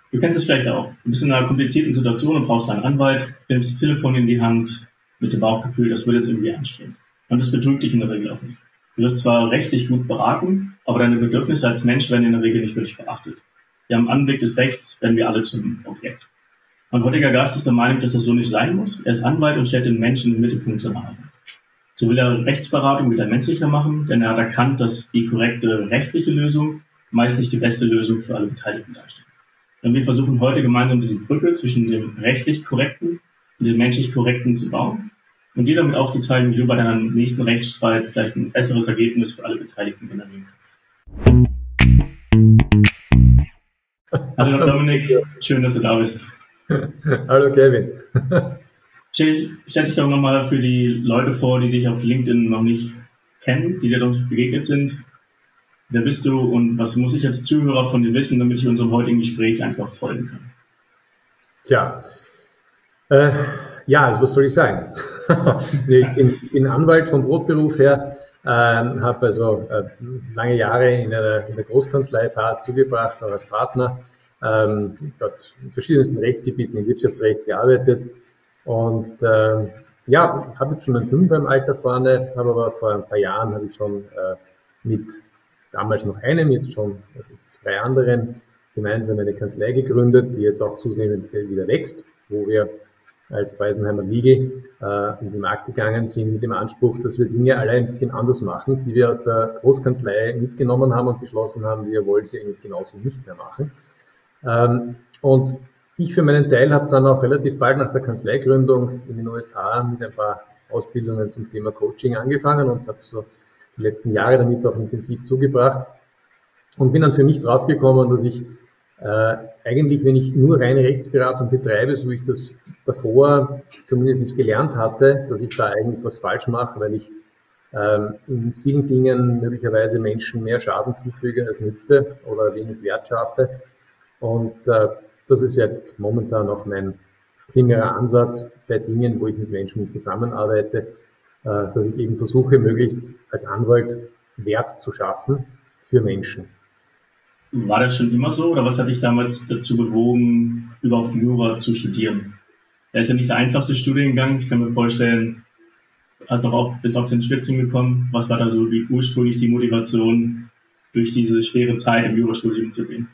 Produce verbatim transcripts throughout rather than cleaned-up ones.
Du kennst es vielleicht auch. Du bist in einer komplizierten Situation und brauchst einen Anwalt, nimmst das Telefon in die Hand mit dem Bauchgefühl, das wird jetzt irgendwie anstrengend. Und das betrügt dich in der Regel auch nicht. Du wirst zwar rechtlich gut beraten, aber deine Bedürfnisse als Mensch werden in der Regel nicht wirklich beachtet. Ja, am Anblick des Rechts werden wir alle zum Objekt. Mein heutiger Gast ist der Meinung, dass das so nicht sein muss. Er ist Anwalt und stellt den Menschen im Mittelpunkt seiner Arbeit. So will er Rechtsberatung wieder menschlicher machen, denn er hat erkannt, dass die korrekte rechtliche Lösung meist nicht die beste Lösung für alle Beteiligten darstellt. Und wir versuchen heute gemeinsam diese Brücke zwischen dem rechtlich Korrekten und dem menschlich Korrekten zu bauen und dir damit aufzuzeigen, wie du bei deinem nächsten Rechtsstreit vielleicht ein besseres Ergebnis für alle Beteiligten generieren kannst. Hallo Dominik, schön, dass du da bist. Hallo Kevin. Stell, stell dich doch nochmal für die Leute vor, die dich auf LinkedIn noch nicht kennen, die dir noch nicht begegnet sind. Wer bist du und was muss ich als Zuhörer von dir wissen, damit ich unserem heutigen Gespräch einfach folgen kann? Tja, äh, ja, also was soll ich sagen? Ich bin, bin Anwalt vom Brotberuf her, äh, habe also äh, lange Jahre in einer, in der Großkanzlei Paar zugebracht, auch als Partner, ähm, dort in verschiedensten Rechtsgebieten im Wirtschaftsrecht gearbeitet und äh, ja, habe jetzt schon einen Fünfer im Alter vorne, habe aber vor ein paar Jahren habe ich schon äh, mit damals noch einem, jetzt schon drei anderen gemeinsam eine Kanzlei gegründet, die jetzt auch zunehmend wieder wächst, wo wir als Weisenheimer Legal äh, in den Markt gegangen sind mit dem Anspruch, dass wir Dinge alle ein bisschen anders machen, die wir aus der Großkanzlei mitgenommen haben und beschlossen haben, wir wollen sie eigentlich genauso nicht mehr machen. Ähm, und ich für meinen Teil habe dann auch relativ bald nach der Kanzleigründung in den U S A mit ein paar Ausbildungen zum Thema Coaching angefangen und habe so die letzten Jahre damit auch intensiv zugebracht und bin dann für mich draufgekommen, dass ich äh, eigentlich, wenn ich nur reine Rechtsberatung betreibe, so wie ich das davor zumindest gelernt hatte, dass ich da eigentlich was falsch mache, weil ich ähm, in vielen Dingen möglicherweise Menschen mehr Schaden zufüge als nütze oder wenig Wert schaffe. Und äh, das ist jetzt momentan auch mein primärer Ansatz bei Dingen, wo ich mit Menschen zusammenarbeite, dass ich eben versuche, möglichst als Anwalt Wert zu schaffen für Menschen. War das schon immer so oder was hat dich damals dazu bewogen, überhaupt Jura zu studieren? Er ist ja nicht der einfachste Studiengang. Ich kann mir vorstellen, du hast noch auf, bis auf den Schwitzen gekommen. Was war da so die, ursprünglich die Motivation, durch diese schwere Zeit im Jurastudium zu gehen?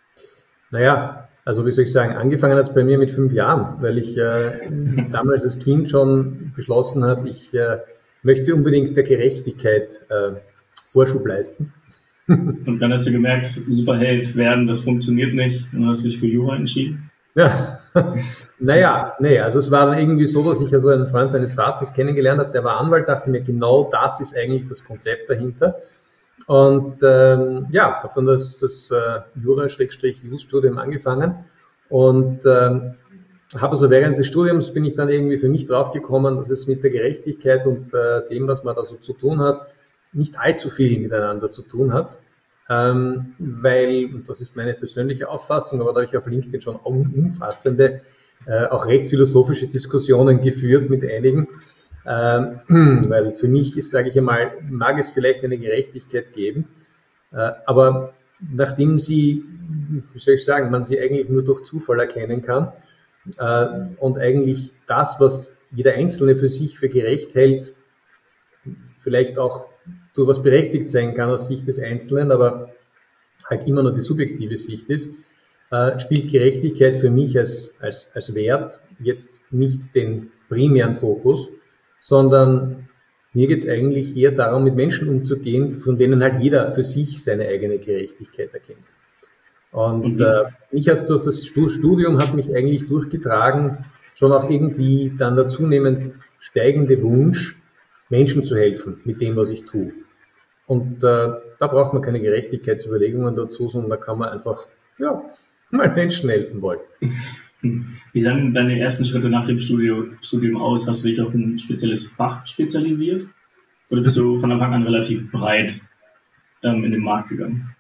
Naja, also wie soll ich sagen, angefangen hat es bei mir mit fünf Jahren, weil ich äh, damals als Kind schon beschlossen habe, ich äh, möchte unbedingt der Gerechtigkeit äh, Vorschub leisten. Und dann hast du gemerkt, Superheld werden, das funktioniert nicht, und dann hast du dich für Jura entschieden? Ja, naja, nee, also es war dann irgendwie so, dass ich also einen Freund meines Vaters kennengelernt habe, der war Anwalt, dachte mir, genau das ist eigentlich das Konzept dahinter. Und ähm, ja, habe dann das, das äh, Jura-Just-Studium angefangen und ähm, habe also während des Studiums bin ich dann irgendwie für mich draufgekommen, dass es mit der Gerechtigkeit und äh, dem, was man da so zu tun hat, nicht allzu viel miteinander zu tun hat, ähm, weil, und das ist meine persönliche Auffassung, aber da habe ich auf LinkedIn schon umfassende, äh, auch rechtsphilosophische Diskussionen geführt mit einigen, ähm, weil für mich ist, sage ich einmal, mag es vielleicht eine Gerechtigkeit geben, äh, aber nachdem sie, wie soll ich sagen, man sie eigentlich nur durch Zufall erkennen kann äh, und eigentlich das, was jeder Einzelne für sich für gerecht hält, vielleicht auch durchaus berechtigt sein kann aus Sicht des Einzelnen, aber halt immer nur die subjektive Sicht ist, äh, spielt Gerechtigkeit für mich als, als, als Wert jetzt nicht den primären Fokus, sondern mir geht es eigentlich eher darum, mit Menschen umzugehen, von denen halt jeder für sich seine eigene Gerechtigkeit erkennt. Und äh, mich hat's durch das Studium hat mich eigentlich durchgetragen, schon auch irgendwie dann der zunehmend steigende Wunsch, Menschen zu helfen mit dem, was ich tue. Und äh, da braucht man keine Gerechtigkeitsüberlegungen dazu, sondern da kann man einfach, ja, mal Menschen helfen wollen. Wie sahen deine ersten Schritte nach dem Studium, Studium aus? Hast du dich auf ein spezielles Fach spezialisiert? Oder bist du von Anfang an relativ breit ähm, in den Markt gegangen?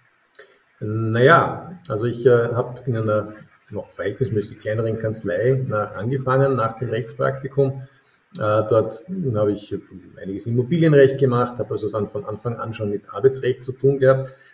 Naja, also ich äh, habe in einer noch verhältnismäßig kleineren Kanzlei nach, angefangen nach dem Rechtspraktikum. Äh, dort habe ich einiges Immobilienrecht gemacht, habe also dann von Anfang an schon mit Arbeitsrecht zu tun gehabt.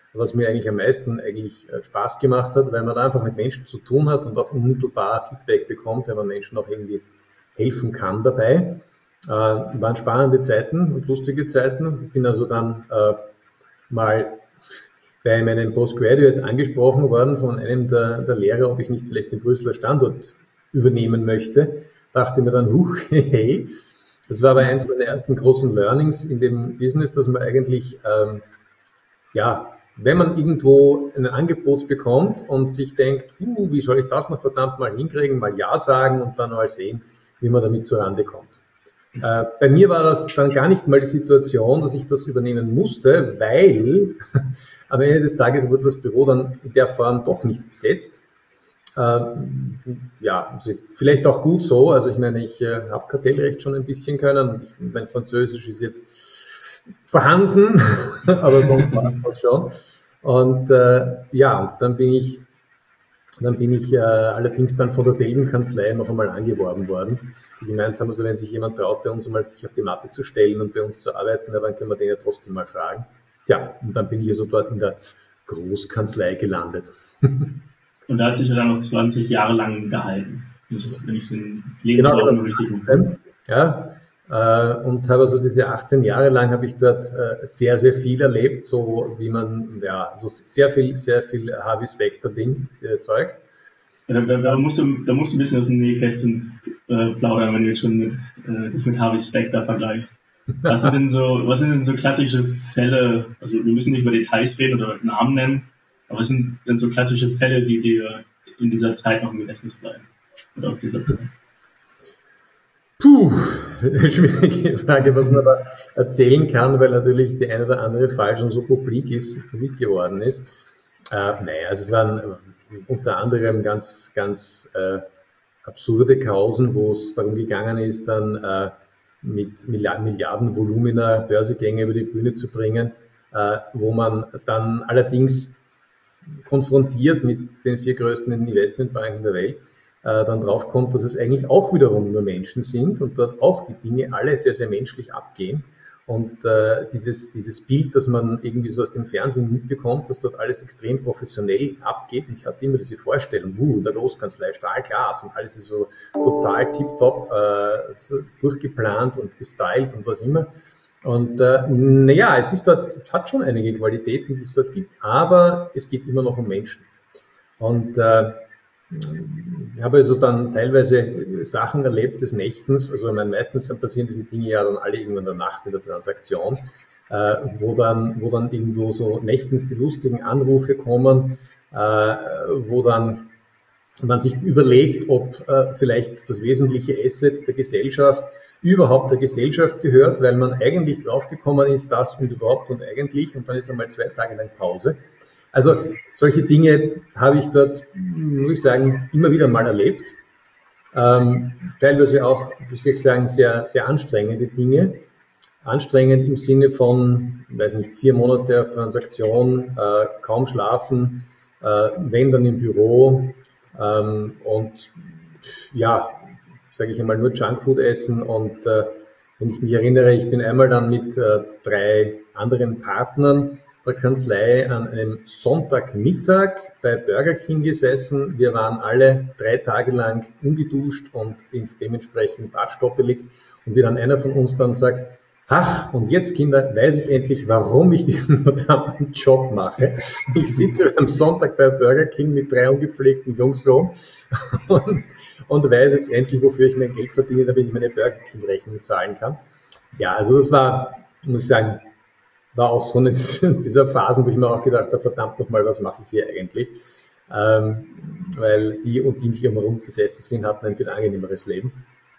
was mir eigentlich am meisten eigentlich Spaß gemacht hat, weil man da einfach mit Menschen zu tun hat und auch unmittelbar Feedback bekommt, wenn man Menschen auch irgendwie helfen kann dabei. Äh, waren spannende Zeiten und lustige Zeiten. Ich bin also dann äh, mal bei meinem Postgraduate angesprochen worden von einem der, der Lehrer, ob ich nicht vielleicht den Brüsseler Standort übernehmen möchte. Dachte mir dann, huch, hey, das war aber eins meiner ersten großen Learnings in dem Business, dass man eigentlich, ähm, ja, wenn man irgendwo ein Angebot bekommt und sich denkt, uh, wie soll ich das noch verdammt mal hinkriegen, mal Ja sagen und dann mal sehen, wie man damit zurande kommt. Äh, bei mir war das dann gar nicht mal die Situation, dass ich das übernehmen musste, weil am Ende des Tages wurde das Büro dann in der Form doch nicht besetzt. Ähm, ja, also vielleicht auch gut so. Also ich meine, ich äh, habe Kartellrecht schon ein bisschen können. Ich, mein Französisch ist jetzt vorhanden, aber sonst war es das schon. Und äh, ja, und dann bin ich dann bin ich äh, allerdings dann von derselben Kanzlei noch einmal angeworben worden, die gemeint haben, also wenn sich jemand traut, bei uns mal sich auf die Matte zu stellen und bei uns zu arbeiten, na, dann können wir den ja trotzdem mal fragen. Tja, und dann bin ich also dort in der Großkanzlei gelandet. Und da hat sich ja dann noch zwanzig Jahre lang gehalten, wenn ich den Lebenslauf genau, noch richtig empfinde. Ja, äh, und habe also diese achtzehn Jahre lang habe ich dort äh, sehr, sehr viel erlebt, so wie man, ja, so sehr viel, sehr viel Harvey Specter-Ding äh, Zeug. Da, da, da, musst du, da musst du ein bisschen aus dem Nähkästchen äh, plaudern, wenn du jetzt schon mit, äh, dich mit Harvey Specter vergleichst. Was sind denn so, was sind denn so klassische Fälle, also wir müssen nicht über Details reden oder Namen nennen, aber was sind denn so klassische Fälle, die dir in dieser Zeit noch im Gedächtnis bleiben? Oder aus dieser Zeit? Puh, schwierige Frage, was man da erzählen kann, weil natürlich die eine oder andere Fall schon so publik ist, publik geworden ist. Äh, naja, also es waren unter anderem ganz, ganz äh, absurde Kausen, wo es darum gegangen ist, dann äh, mit Milliardenvolumina Börsegänge über die Bühne zu bringen, äh, wo man dann allerdings konfrontiert mit den vier größten Investmentbanken der Welt äh, dann draufkommt, dass es eigentlich auch wiederum nur Menschen sind und dort auch die Dinge alle sehr, sehr menschlich abgehen. Und äh, dieses, dieses Bild, das man irgendwie so aus dem Fernsehen mitbekommt, dass dort alles extrem professionell abgeht. Und ich hatte immer diese Vorstellung, uh, in der Großkanzlei, Stahlglas und alles ist so total tiptop äh, so durchgeplant und gestylt und was immer. Und äh, naja, es ist dort, es hat schon einige Qualitäten, die es dort gibt, aber es geht immer noch um Menschen. Und äh, ich habe also dann teilweise Sachen erlebt des Nächtens, also ich meine, meistens passieren diese Dinge ja dann alle irgendwann in der Nacht in der Transaktion, äh, wo dann, wo dann irgendwo so nächtens die lustigen Anrufe kommen, äh, wo dann man sich überlegt, ob äh, vielleicht das wesentliche Asset der Gesellschaft überhaupt der Gesellschaft gehört, weil man eigentlich draufgekommen ist, das und überhaupt und eigentlich, und dann ist einmal zwei Tage lang Pause. Also solche Dinge habe ich dort, muss ich sagen, immer wieder mal erlebt. Ähm, teilweise auch, wie soll ich sagen, sehr, sehr anstrengende Dinge. Anstrengend im Sinne von, weiß nicht, vier Monate auf Transaktion, äh, kaum schlafen, äh, wenn dann im Büro ähm, und ja, sage ich einmal, nur Junkfood essen. Und äh, wenn ich mich erinnere, ich bin einmal dann mit äh, drei anderen Partnern der Kanzlei an einem Sonntagmittag bei Burger King gesessen. Wir waren alle drei Tage lang ungeduscht und dementsprechend bartstoppelig. Und wie dann einer von uns dann sagt, ach, und jetzt, Kinder, weiß ich endlich, warum ich diesen verdammten Job mache. Ich sitze am Sonntag bei Burger King mit drei ungepflegten Jungs rum und, und weiß jetzt endlich, wofür ich mein Geld verdiene, damit ich meine Burger King-Rechnung zahlen kann. Ja, also das war, muss ich sagen, war auch so eine dieser Phasen, wo ich mir auch gedacht habe, verdammt nochmal, was mache ich hier eigentlich? Ähm, weil die und die mich immer rumgesessen sind, hatten ein viel angenehmeres Leben.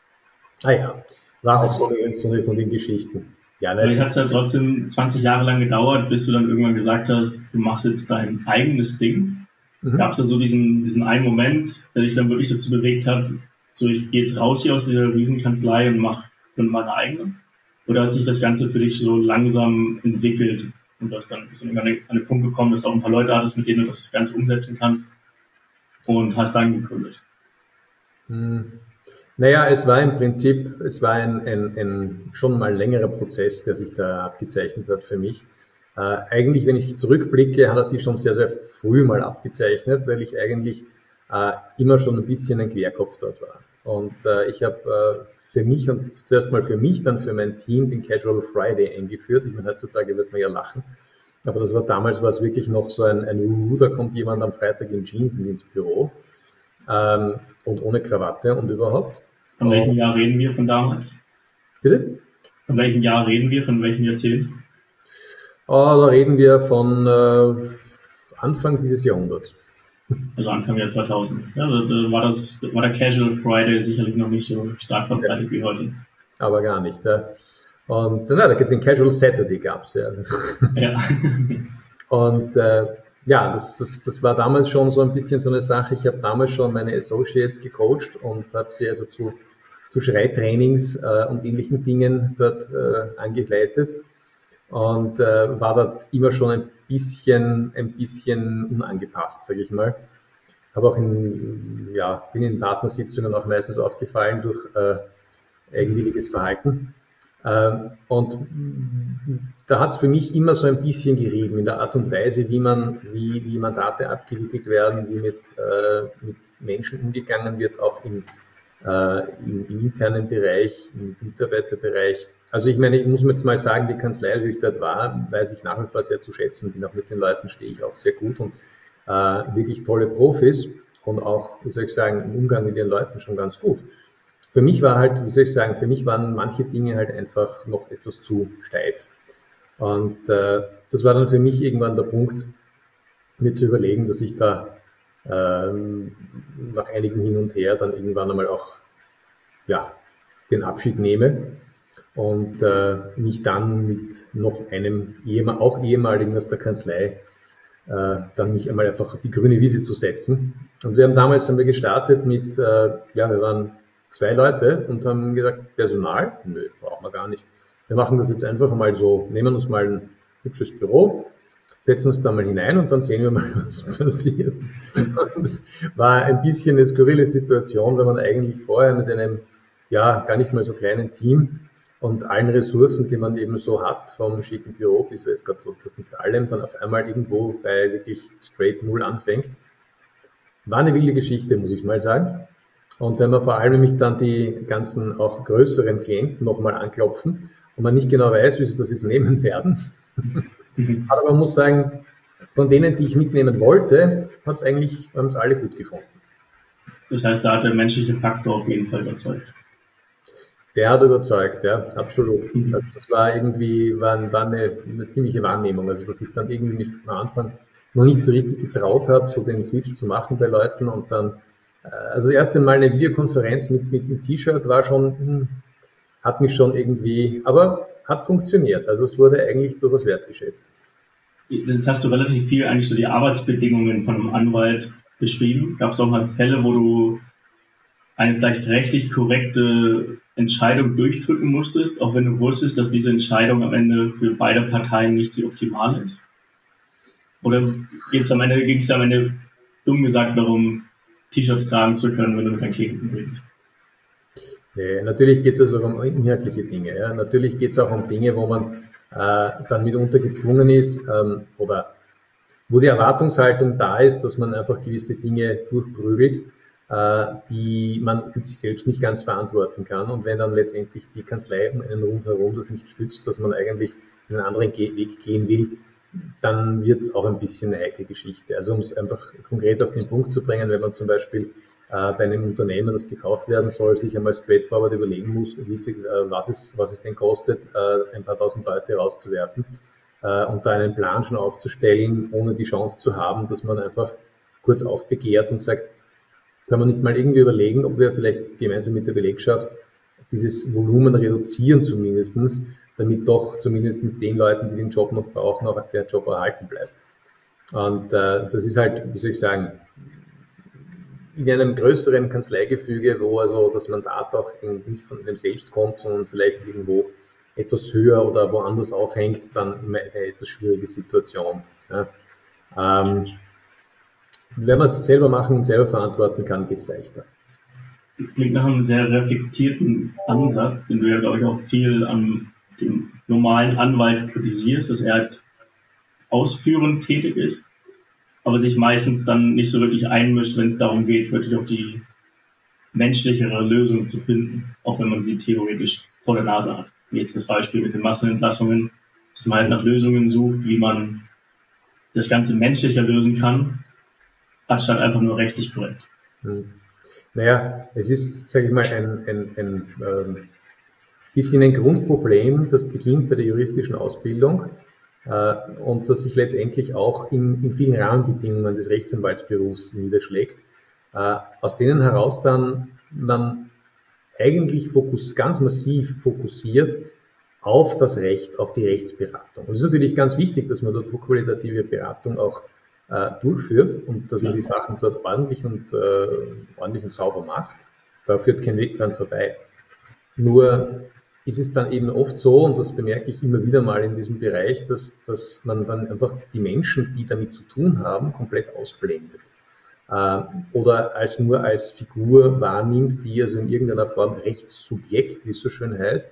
Ah ja, war auch so eine, so eine von den Geschichten. Ja, vielleicht hat es ja trotzdem zwanzig Jahre lang gedauert, bis du dann irgendwann gesagt hast, du machst jetzt dein eigenes Ding. Mhm. Gab es da so diesen, diesen einen Moment, der dich dann wirklich dazu bewegt hat, so ich gehe jetzt raus hier aus dieser Riesenkanzlei und mache meine eigene? Oder hat sich das Ganze für dich so langsam entwickelt und du hast dann bist an einen Punkt gekommen, dass du auch ein paar Leute hattest, mit denen du das Ganze umsetzen kannst und hast dann gegründet? Mhm. Naja, es war im Prinzip, es war ein, ein, ein schon mal längerer Prozess, der sich da abgezeichnet hat für mich. Äh, eigentlich, wenn ich zurückblicke, hat er sich schon sehr, sehr früh mal abgezeichnet, weil ich eigentlich äh, immer schon ein bisschen ein Querkopf dort war. Und äh, ich habe äh, für mich und zuerst mal für mich, dann für mein Team den Casual Friday eingeführt. Ich meine, heutzutage wird man ja lachen. Aber das war damals war es wirklich noch so ein, ein uh, da kommt jemand am Freitag in Jeans ins Büro ähm, und ohne Krawatte und überhaupt. Von welchem Und, Jahr reden wir von damals? bitte? Von welchem Jahr reden wir? Von welchem Jahrzehnt? Oh, da reden wir von äh, Anfang dieses Jahrhunderts. Also Anfang der zweitausend. Ja, da, da war, das, war der Casual Friday sicherlich noch nicht so stark verbreitet ja. wie heute. Aber gar nicht. Ja. Und na, den Casual Saturday gab es ja. ja. Und äh, ja, das, das, das war damals schon so ein bisschen so eine Sache. Ich habe damals schon meine Associates gecoacht und habe sie also zu, zu Schreitrainings äh, und ähnlichen Dingen dort äh, angeleitet und äh, war dort immer schon ein bisschen, ein bisschen unangepasst, sage ich mal. Habe auch in, ja, bin in Partnersitzungen auch meistens aufgefallen durch äh, eigenwilliges Verhalten. Ähm, und da hat es für mich immer so ein bisschen gerieben in der Art und Weise, wie man, wie, wie Mandate abgewickelt werden, wie mit, äh, mit Menschen umgegangen wird, auch im, äh, im, im internen Bereich, im Mitarbeiterbereich. Also ich meine, ich muss mir jetzt mal sagen, die Kanzlei, wie ich dort war, weiß ich nach wie vor sehr zu schätzen, bin auch mit den Leuten, stehe ich auch sehr gut und äh, wirklich tolle Profis und auch, wie soll ich sagen, im Umgang mit den Leuten schon ganz gut. Für mich war halt, wie soll ich sagen, für mich waren manche Dinge halt einfach noch etwas zu steif. Und äh, das war dann für mich irgendwann der Punkt, mir zu überlegen, dass ich da ähm, nach einigem Hin und Her dann irgendwann einmal auch ja, den Abschied nehme und äh, mich dann mit noch einem Ehemal, auch ehemaligen aus der Kanzlei äh, dann mich einmal einfach auf die grüne Wiese zu setzen. Und wir haben damals haben wir gestartet mit, äh, ja, wir waren zwei Leute und haben gesagt, Personal? Nö, brauchen wir gar nicht. Wir machen das jetzt einfach mal so, nehmen uns mal ein hübsches Büro, setzen uns da mal hinein und dann sehen wir mal, was passiert. Und das war ein bisschen eine skurrile Situation, wenn man eigentlich vorher mit einem, ja, gar nicht mal so kleinen Team und allen Ressourcen, die man eben so hat, vom schicken Büro bis weiß Gott, das nicht allem, dann auf einmal irgendwo bei wirklich straight Null anfängt. War eine wilde Geschichte, muss ich mal sagen. Und wenn man vor allem nämlich dann die ganzen auch größeren Klienten nochmal anklopfen und man nicht genau weiß, wie sie das jetzt nehmen werden. Aber man muss sagen, von denen, die ich mitnehmen wollte, hat es eigentlich, haben es alle gut gefunden. Das heißt, da hat der menschliche Faktor auf jeden Fall überzeugt. Der hat überzeugt, ja, absolut. Mhm. Also das war irgendwie, war, war eine, eine ziemliche Wahrnehmung. Also dass ich dann irgendwie mich am Anfang noch nicht so richtig getraut habe, so den Switch zu machen bei Leuten und dann also das erste Mal eine Videokonferenz mit, mit einem T-Shirt war schon, hat mich schon irgendwie, aber hat funktioniert. Also es wurde eigentlich durchaus wertgeschätzt. Jetzt hast du relativ viel eigentlich so die Arbeitsbedingungen von einem Anwalt beschrieben. Gab es auch mal Fälle, wo du eine vielleicht rechtlich korrekte Entscheidung durchdrücken musstest, auch wenn du wusstest, dass diese Entscheidung am Ende für beide Parteien nicht die optimale ist? Oder ging es am Ende, ging es am Ende, dumm gesagt, darum, T-Shirts tragen zu können, wenn du mit deinen Klienten redest? Nee, natürlich geht es also um inhaltliche Dinge. Ja. Natürlich geht es auch um Dinge, wo man äh, dann mitunter gezwungen ist ähm, oder wo die Erwartungshaltung da ist, dass man einfach gewisse Dinge durchprügelt, äh, die man mit sich selbst nicht ganz verantworten kann. Und wenn dann letztendlich die Kanzlei um einen rundherum das nicht stützt, dass man eigentlich einen anderen Ge- Weg gehen will, dann wird es auch ein bisschen eine heikle Geschichte. Also um es einfach konkret auf den Punkt zu bringen, wenn man zum Beispiel äh, bei einem Unternehmen, das gekauft werden soll, sich einmal straightforward überlegen muss, wie viel, äh, was, es, was es denn kostet, äh, ein paar tausend Leute rauszuwerfen äh, und da einen Plan schon aufzustellen, ohne die Chance zu haben, dass man einfach kurz aufbegehrt und sagt, kann man nicht mal irgendwie überlegen, ob wir vielleicht gemeinsam mit der Belegschaft dieses Volumen reduzieren zumindestens, damit doch zumindest den Leuten, die den Job noch brauchen, auch der Job erhalten bleibt. Und äh, das ist halt, wie soll ich sagen, in einem größeren Kanzleigefüge, wo also das Mandat auch nicht von dem selbst kommt, sondern vielleicht irgendwo etwas höher oder woanders aufhängt, dann immer eine etwas schwierige Situation. Ja. Ähm, wenn man es selber machen und selber verantworten kann, geht es leichter. Klingt nach einem sehr reflektierten Ansatz, den du ja, glaube ich, auch viel an dem normalen Anwalt kritisierst, dass er halt ausführend tätig ist, aber sich meistens dann nicht so wirklich einmischt, wenn es darum geht, wirklich auch die menschlichere Lösung zu finden, auch wenn man sie theoretisch vor der Nase hat. Wie jetzt das Beispiel mit den Massenentlassungen, dass man halt nach Lösungen sucht, wie man das Ganze menschlicher lösen kann, anstatt einfach nur rechtlich korrekt. Hm. Naja, es ist, sage ich mal, ein, ein, ein ähm, bisschen ein Grundproblem, das beginnt bei der juristischen Ausbildung äh, und das sich letztendlich auch in, in vielen Rahmenbedingungen des Rechtsanwaltsberufs niederschlägt, äh, aus denen heraus dann man eigentlich fokus, ganz massiv fokussiert auf das Recht, auf die Rechtsberatung. Und es ist natürlich ganz wichtig, dass man dort qualitative Beratung auch äh, durchführt und dass man die Sachen dort ordentlich und, äh, ordentlich und sauber macht. Da führt kein Weg dran vorbei. Nur ist es dann eben oft so, und das bemerke ich immer wieder mal in diesem Bereich, dass, dass man dann einfach die Menschen, die damit zu tun haben, komplett ausblendet. Äh, oder als nur als Figur wahrnimmt, die also in irgendeiner Form Rechtssubjekt, wie es so schön heißt,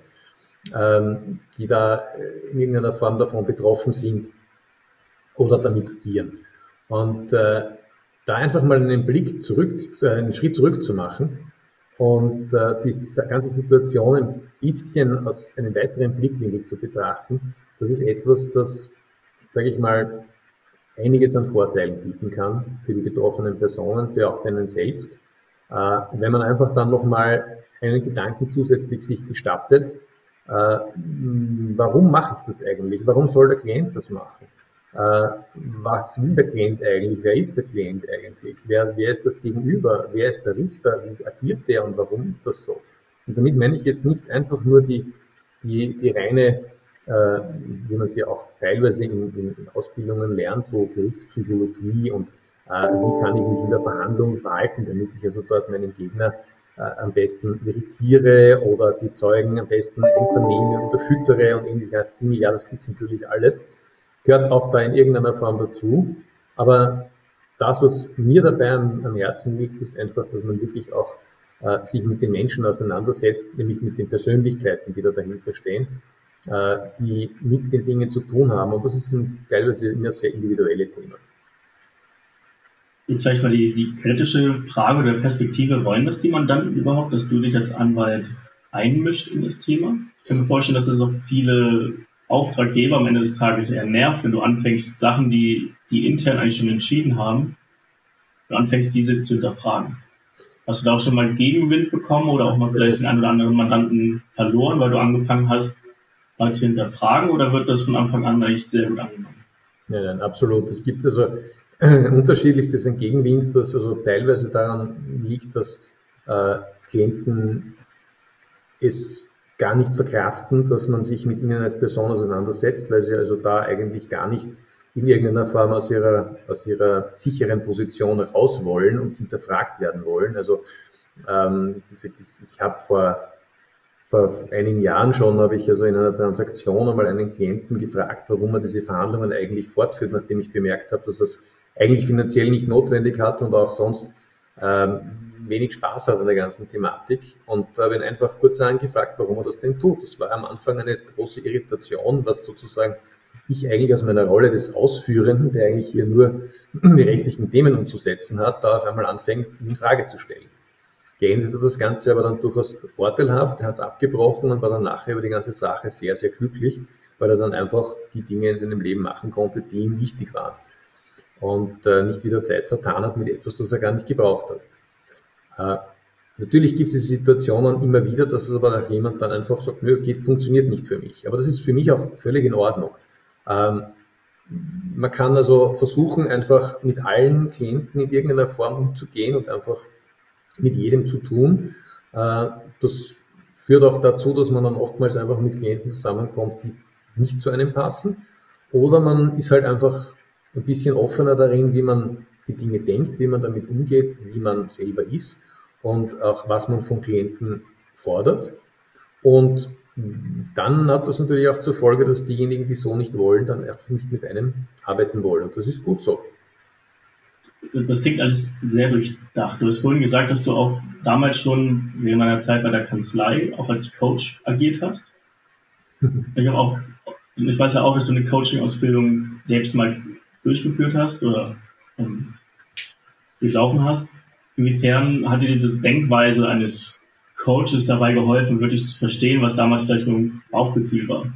ähm, die da in irgendeiner Form davon betroffen sind oder damit agieren. Und äh, da einfach mal einen Blick zurück, einen Schritt zurück zu machen und äh, diese ganze Situation ein bisschen aus einem weiteren Blickwinkel zu betrachten, das ist etwas, das, sage ich mal, einiges an Vorteilen bieten kann für die betroffenen Personen, für auch für einen selbst. Äh, wenn man einfach dann nochmal einen Gedanken zusätzlich sich gestattet, äh, warum mache ich das eigentlich? Warum soll der Klient das machen? Äh, was will der Klient eigentlich? Wer ist der Klient eigentlich? Wer, wer ist das Gegenüber? Wer ist der Richter? Wie agiert der und warum ist das so? Und damit meine ich jetzt nicht einfach nur die, die, die reine, äh, wie man sie auch teilweise in, in, in Ausbildungen lernt, so Gerichtspsychologie und äh, wie kann ich mich in der Verhandlung verhalten, damit ich also dort meinen Gegner äh, am besten irritiere oder die Zeugen am besten einvernehme, unterschüttere und ähnliche Dinge. Ja, das gibt's natürlich alles. Gehört auch da in irgendeiner Form dazu. Aber das, was mir dabei am, am Herzen liegt, ist einfach, dass man wirklich auch äh, sich mit den Menschen auseinandersetzt, nämlich mit den Persönlichkeiten, die da dahinter stehen, äh, die mit den Dingen zu tun haben. Und das ist teilweise immer sehr individuelle Themen. Jetzt vielleicht mal die, die kritische Frage oder Perspektive, wollen das die Mandanten überhaupt, dass du dich als Anwalt einmischt in das Thema? Ich kann mir vorstellen, dass das auch viele Auftraggeber am Ende des Tages eher nervt, wenn du anfängst, Sachen, die, die intern eigentlich schon entschieden haben, du anfängst, diese zu hinterfragen. Hast du da auch schon mal Gegenwind bekommen oder auch mal vielleicht den einen oder anderen Mandanten verloren, weil du angefangen hast, mal zu hinterfragen, oder wird das von Anfang an eigentlich sehr gut angenommen? Nein, nein, absolut. Es gibt also äh, unterschiedlichstes ein Gegenwind, das also teilweise daran liegt, dass äh, Klienten es gar nicht verkraften, dass man sich mit ihnen als Person auseinandersetzt, weil sie also da eigentlich gar nicht in irgendeiner Form aus ihrer, aus ihrer sicheren Position raus wollen und hinterfragt werden wollen. Also ähm, ich, ich habe vor, vor einigen Jahren schon, habe ich also in einer Transaktion einmal einen Klienten gefragt, warum er diese Verhandlungen eigentlich fortführt, nachdem ich bemerkt habe, dass er es eigentlich finanziell nicht notwendig hat und auch sonst ähm, wenig Spaß hat an der ganzen Thematik, und habe ihn einfach kurz angefragt, warum er das denn tut. Das war am Anfang eine große Irritation, was sozusagen ich eigentlich aus meiner Rolle des Ausführenden, der eigentlich hier nur die rechtlichen Themen umzusetzen hat, da auf einmal anfängt, ihn in Frage zu stellen. Geendet hat das Ganze aber dann durchaus vorteilhaft, er hat es abgebrochen und war dann nachher über die ganze Sache sehr, sehr glücklich, weil er dann einfach die Dinge in seinem Leben machen konnte, die ihm wichtig waren. Und äh, nicht wieder Zeit vertan hat mit etwas, das er gar nicht gebraucht hat. Äh, natürlich gibt es diese Situationen immer wieder, dass es aber auch jemand dann einfach sagt, nö, geht, funktioniert nicht für mich. Aber das ist für mich auch völlig in Ordnung. Ähm, man kann also versuchen, einfach mit allen Klienten in irgendeiner Form umzugehen und einfach mit jedem zu tun. Äh, das führt auch dazu, dass man dann oftmals einfach mit Klienten zusammenkommt, die nicht zu einem passen. Oder man ist halt einfach ein bisschen offener darin, wie man die Dinge denkt, wie man damit umgeht, wie man selber ist und auch was man von Klienten fordert. Und dann hat das natürlich auch zur Folge, dass diejenigen, die so nicht wollen, dann auch nicht mit einem arbeiten wollen. Und das ist gut so. Das klingt alles sehr durchdacht. Du hast vorhin gesagt, dass du auch damals schon während meiner Zeit bei der Kanzlei auch als Coach agiert hast. Ich habe auch ich weiß ja auch, dass du eine Coaching-Ausbildung selbst mal durchgeführt hast oder ähm, durchlaufen hast. Inwiefern hat dir diese Denkweise eines Coaches dabei geholfen, wirklich zu verstehen, was damals vielleicht nur ein Bauchgefühl war?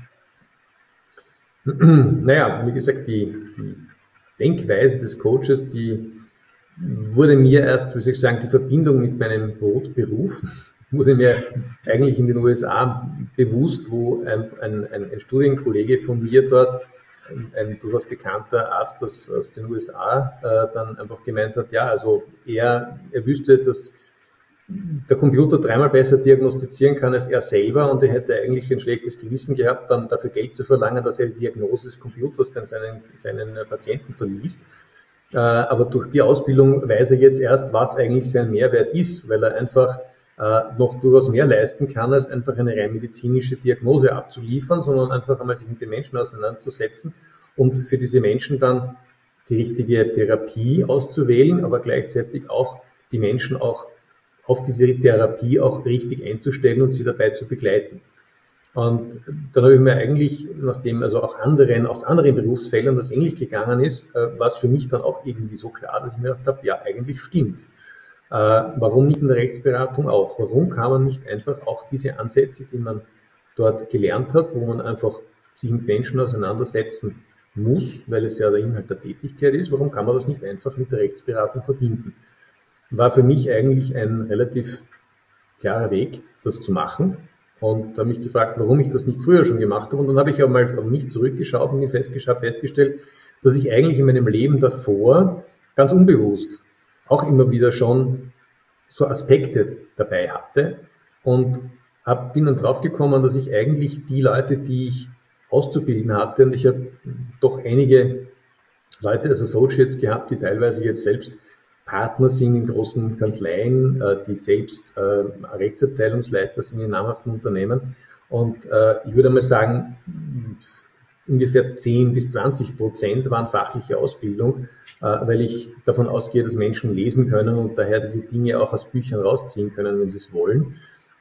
Naja, wie gesagt, die, die Denkweise des Coaches, die wurde mir erst, wie soll ich sagen, die Verbindung mit meinem Brotberuf wurde mir eigentlich in den U S A bewusst, wo ein, ein, ein Studienkollege von mir dort, ein, ein durchaus bekannter Arzt aus, aus den U S A, äh, dann einfach gemeint hat, ja, also er, er wüsste, dass der Computer dreimal besser diagnostizieren kann als er selber und er hätte eigentlich ein schlechtes Gewissen gehabt, dann dafür Geld zu verlangen, dass er die Diagnose des Computers dann seinen, seinen Patienten verliest. Aber durch die Ausbildung weiß er jetzt erst, was eigentlich sein Mehrwert ist, weil er einfach noch durchaus mehr leisten kann, als einfach eine rein medizinische Diagnose abzuliefern, sondern einfach einmal sich mit den Menschen auseinanderzusetzen und für diese Menschen dann die richtige Therapie auszuwählen, aber gleichzeitig auch die Menschen auch auf diese Therapie auch richtig einzustellen und sie dabei zu begleiten. Und dann habe ich mir eigentlich, nachdem also auch anderen, aus anderen Berufsfeldern das ähnlich gegangen ist, äh, war es für mich dann auch irgendwie so klar, dass ich mir gedacht habe, ja, eigentlich stimmt. Äh, warum nicht in der Rechtsberatung auch? Warum kann man nicht einfach auch diese Ansätze, die man dort gelernt hat, wo man einfach sich mit Menschen auseinandersetzen muss, weil es ja der Inhalt der Tätigkeit ist, warum kann man das nicht einfach mit der Rechtsberatung verbinden? War für mich eigentlich ein relativ klarer Weg, das zu machen. Und habe mich gefragt, warum ich das nicht früher schon gemacht habe. Und dann habe ich auch mal auf mich zurückgeschaut und festgestellt, festgestellt, dass ich eigentlich in meinem Leben davor ganz unbewusst auch immer wieder schon so Aspekte dabei hatte. Und hab, bin dann draufgekommen, dass ich eigentlich die Leute, die ich auszubilden hatte, und ich habe doch einige Leute als Associates gehabt, die teilweise jetzt selbst Partner sind in großen Kanzleien, die selbst Rechtsabteilungsleiter sind in namhaften Unternehmen. Und ich würde mal sagen, ungefähr zehn bis zwanzig Prozent waren fachliche Ausbildung, weil ich davon ausgehe, dass Menschen lesen können und daher diese Dinge auch aus Büchern rausziehen können, wenn sie es wollen.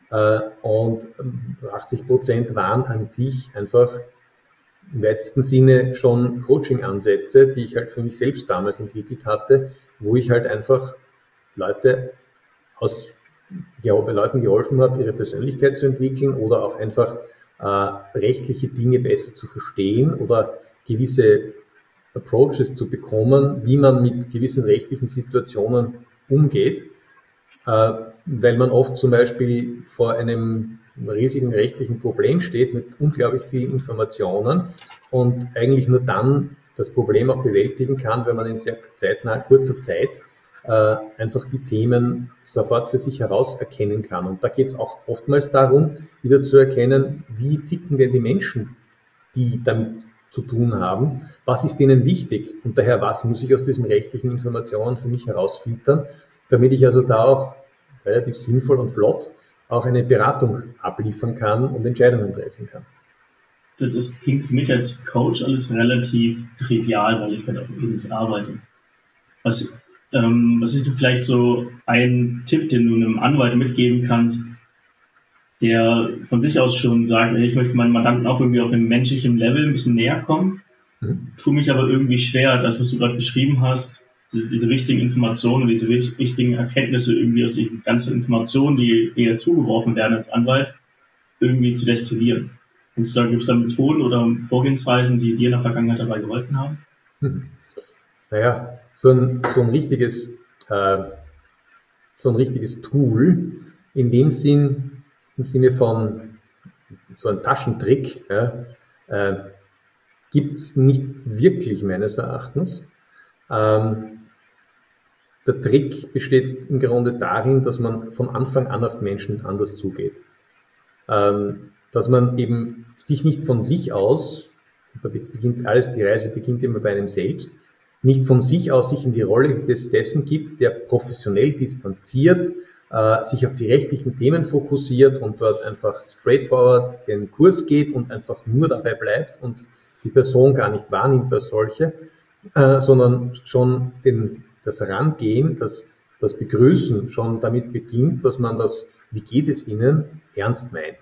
Und achtzig Prozent waren an sich einfach im weitesten Sinne schon Coaching-Ansätze, die ich halt für mich selbst damals entwickelt hatte, wo ich halt einfach Leute aus, ja, Leuten geholfen habe, ihre Persönlichkeit zu entwickeln oder auch einfach äh, rechtliche Dinge besser zu verstehen oder gewisse Approaches zu bekommen, wie man mit gewissen rechtlichen Situationen umgeht, äh, weil man oft zum Beispiel vor einem riesigen rechtlichen Problem steht mit unglaublich vielen Informationen und eigentlich nur dann das Problem auch bewältigen kann, wenn man in sehr zeitnah, kurzer Zeit äh, einfach die Themen sofort für sich herauserkennen kann. Und da geht es auch oftmals darum, wieder zu erkennen, wie ticken denn die Menschen, die damit zu tun haben, was ist denen wichtig und daher, was muss ich aus diesen rechtlichen Informationen für mich herausfiltern, damit ich also da auch relativ sinnvoll und flott auch eine Beratung abliefern kann und Entscheidungen treffen kann. Das klingt für mich als Coach alles relativ trivial, weil ich halt auch ähnlich arbeite. Was, ähm, was ist vielleicht so ein Tipp, den du einem Anwalt mitgeben kannst, der von sich aus schon sagt, ich möchte meinen Mandanten auch irgendwie auf einem menschlichen Level ein bisschen näher kommen, mhm. tue mich aber irgendwie schwer, das, was du gerade beschrieben hast, diese, diese wichtigen Informationen und diese wichtigen Erkenntnisse irgendwie aus den ganzen Informationen, die eher zugeworfen werden als Anwalt, irgendwie zu destillieren. Und da gibt es da Methoden oder Vorgehensweisen, die dir in der Vergangenheit dabei geholfen haben? Hm. Naja, so ein, so ein richtiges, äh, so ein richtiges Tool, in dem Sinn, im Sinne von so ein Taschentrick, ja, äh, gibt es nicht wirklich meines Erachtens. Ähm, der Trick besteht im Grunde darin, dass man von Anfang an auf Menschen anders zugeht. Ähm, dass man eben sich nicht von sich aus, da beginnt alles, die Reise beginnt immer bei einem selbst, nicht von sich aus sich in die Rolle des, dessen gibt, der professionell distanziert, äh, sich auf die rechtlichen Themen fokussiert und dort einfach straightforward den Kurs geht und einfach nur dabei bleibt und die Person gar nicht wahrnimmt als solche, äh, sondern schon den, das Herangehen, das, das Begrüßen schon damit beginnt, dass man das, wie geht es Ihnen, ernst meint.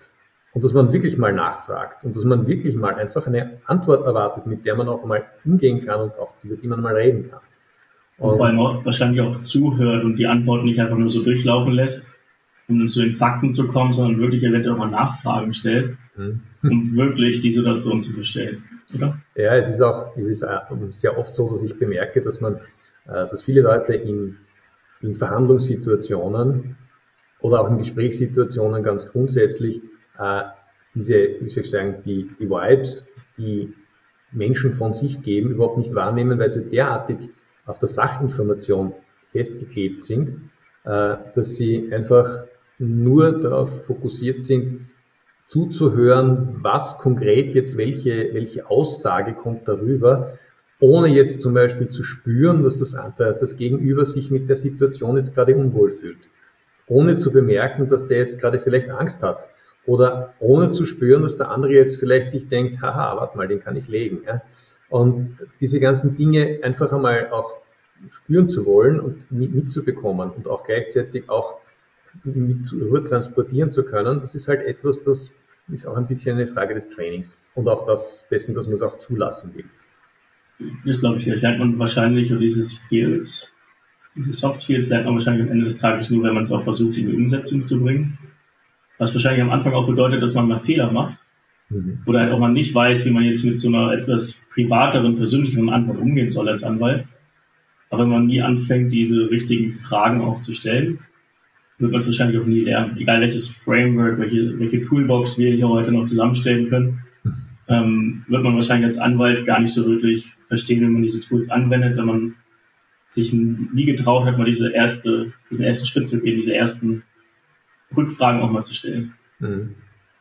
und dass man wirklich mal nachfragt und dass man wirklich mal einfach eine Antwort erwartet, mit der man auch mal umgehen kann und auch über die man mal reden kann. Und, und vor allem auch wahrscheinlich auch zuhört und die Antwort nicht einfach nur so durchlaufen lässt, um zu den Fakten zu kommen, sondern wirklich eventuell auch mal Nachfragen stellt, hm. um wirklich die Situation zu verstehen, oder? Ja, es ist auch, es ist sehr oft so, dass ich bemerke, dass man, dass viele Leute in, in Verhandlungssituationen oder auch in Gesprächssituationen ganz grundsätzlich äh, diese, wie soll ich sagen, die, die Vibes, die Menschen von sich geben, überhaupt nicht wahrnehmen, weil sie derartig auf der Sachinformation festgeklebt sind, äh, dass sie einfach nur darauf fokussiert sind, zuzuhören, was konkret jetzt, welche, welche Aussage kommt darüber, ohne jetzt zum Beispiel zu spüren, dass das, das Gegenüber sich mit der Situation jetzt gerade unwohl fühlt. Ohne zu bemerken, dass der jetzt gerade vielleicht Angst hat. Oder ohne zu spüren, dass der andere jetzt vielleicht sich denkt, haha, warte mal, den kann ich legen. Ja? Und diese ganzen Dinge einfach einmal auch spüren zu wollen und mitzubekommen und auch gleichzeitig auch mit rüber transportieren zu können, das ist halt etwas, das ist auch ein bisschen eine Frage des Trainings und auch das, dessen, dass man es auch zulassen will. Das glaube ich, das lernt man wahrscheinlich, und diese Skills, diese Soft Skills lernt man wahrscheinlich am Ende des Tages nur, wenn man es auch versucht, in die Umsetzung zu bringen. Was wahrscheinlich am Anfang auch bedeutet, dass man mal Fehler macht. Mhm. Oder halt auch mal nicht weiß, wie man jetzt mit so einer etwas privateren, persönlicheren Antwort umgehen soll als Anwalt. Aber wenn man nie anfängt, diese richtigen Fragen auch zu stellen, wird man es wahrscheinlich auch nie lernen. Egal welches Framework, welche, welche Toolbox wir hier heute noch zusammenstellen können, ähm, wird man wahrscheinlich als Anwalt gar nicht so wirklich verstehen, wenn man diese Tools anwendet, wenn man sich nie getraut hat, mal diese erste, diesen ersten Schritt zu gehen, diese ersten Rückfragen auch mal zu stellen. Mhm.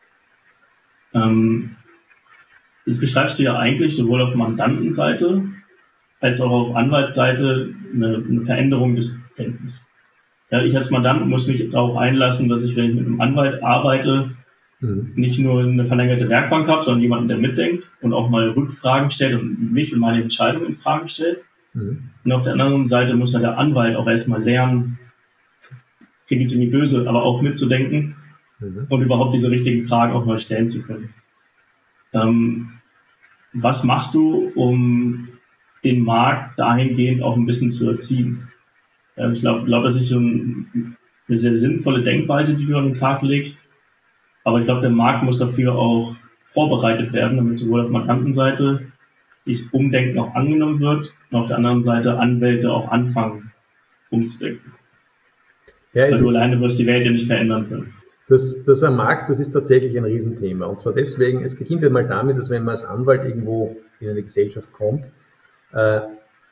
Ähm, jetzt beschreibst du ja eigentlich sowohl auf Mandantenseite als auch auf Anwaltsseite eine, eine Veränderung des Denkens. Ja, ich als Mandant muss mich darauf einlassen, dass ich, wenn ich mit einem Anwalt arbeite, mhm. nicht nur eine verlängerte Werkbank habe, sondern jemanden, der mitdenkt und auch mal Rückfragen stellt und mich und meine Entscheidung in Frage stellt. Mhm. Und auf der anderen Seite muss ja der Anwalt auch erstmal lernen, klingt jetzt irgendwie böse, aber auch mitzudenken mhm. und überhaupt diese richtigen Fragen auch mal stellen zu können. Ähm, was machst du, um den Markt dahingehend auch ein bisschen zu erziehen? Ja, ich glaube, glaub, das ist so ein, eine sehr sinnvolle Denkweise, die du an den Tag legst. Aber ich glaube, der Markt muss dafür auch vorbereitet werden, damit sowohl auf Mandantenseite dieses Umdenken auch angenommen wird und auf der anderen Seite Anwälte auch anfangen, umzudenken. Ja, weil du alleine wirst die Welt ja nicht verändern können. Das, das am Markt, das ist tatsächlich ein Riesenthema. Und zwar deswegen, es beginnt ja mal damit, dass wenn man als Anwalt irgendwo in eine Gesellschaft kommt, äh,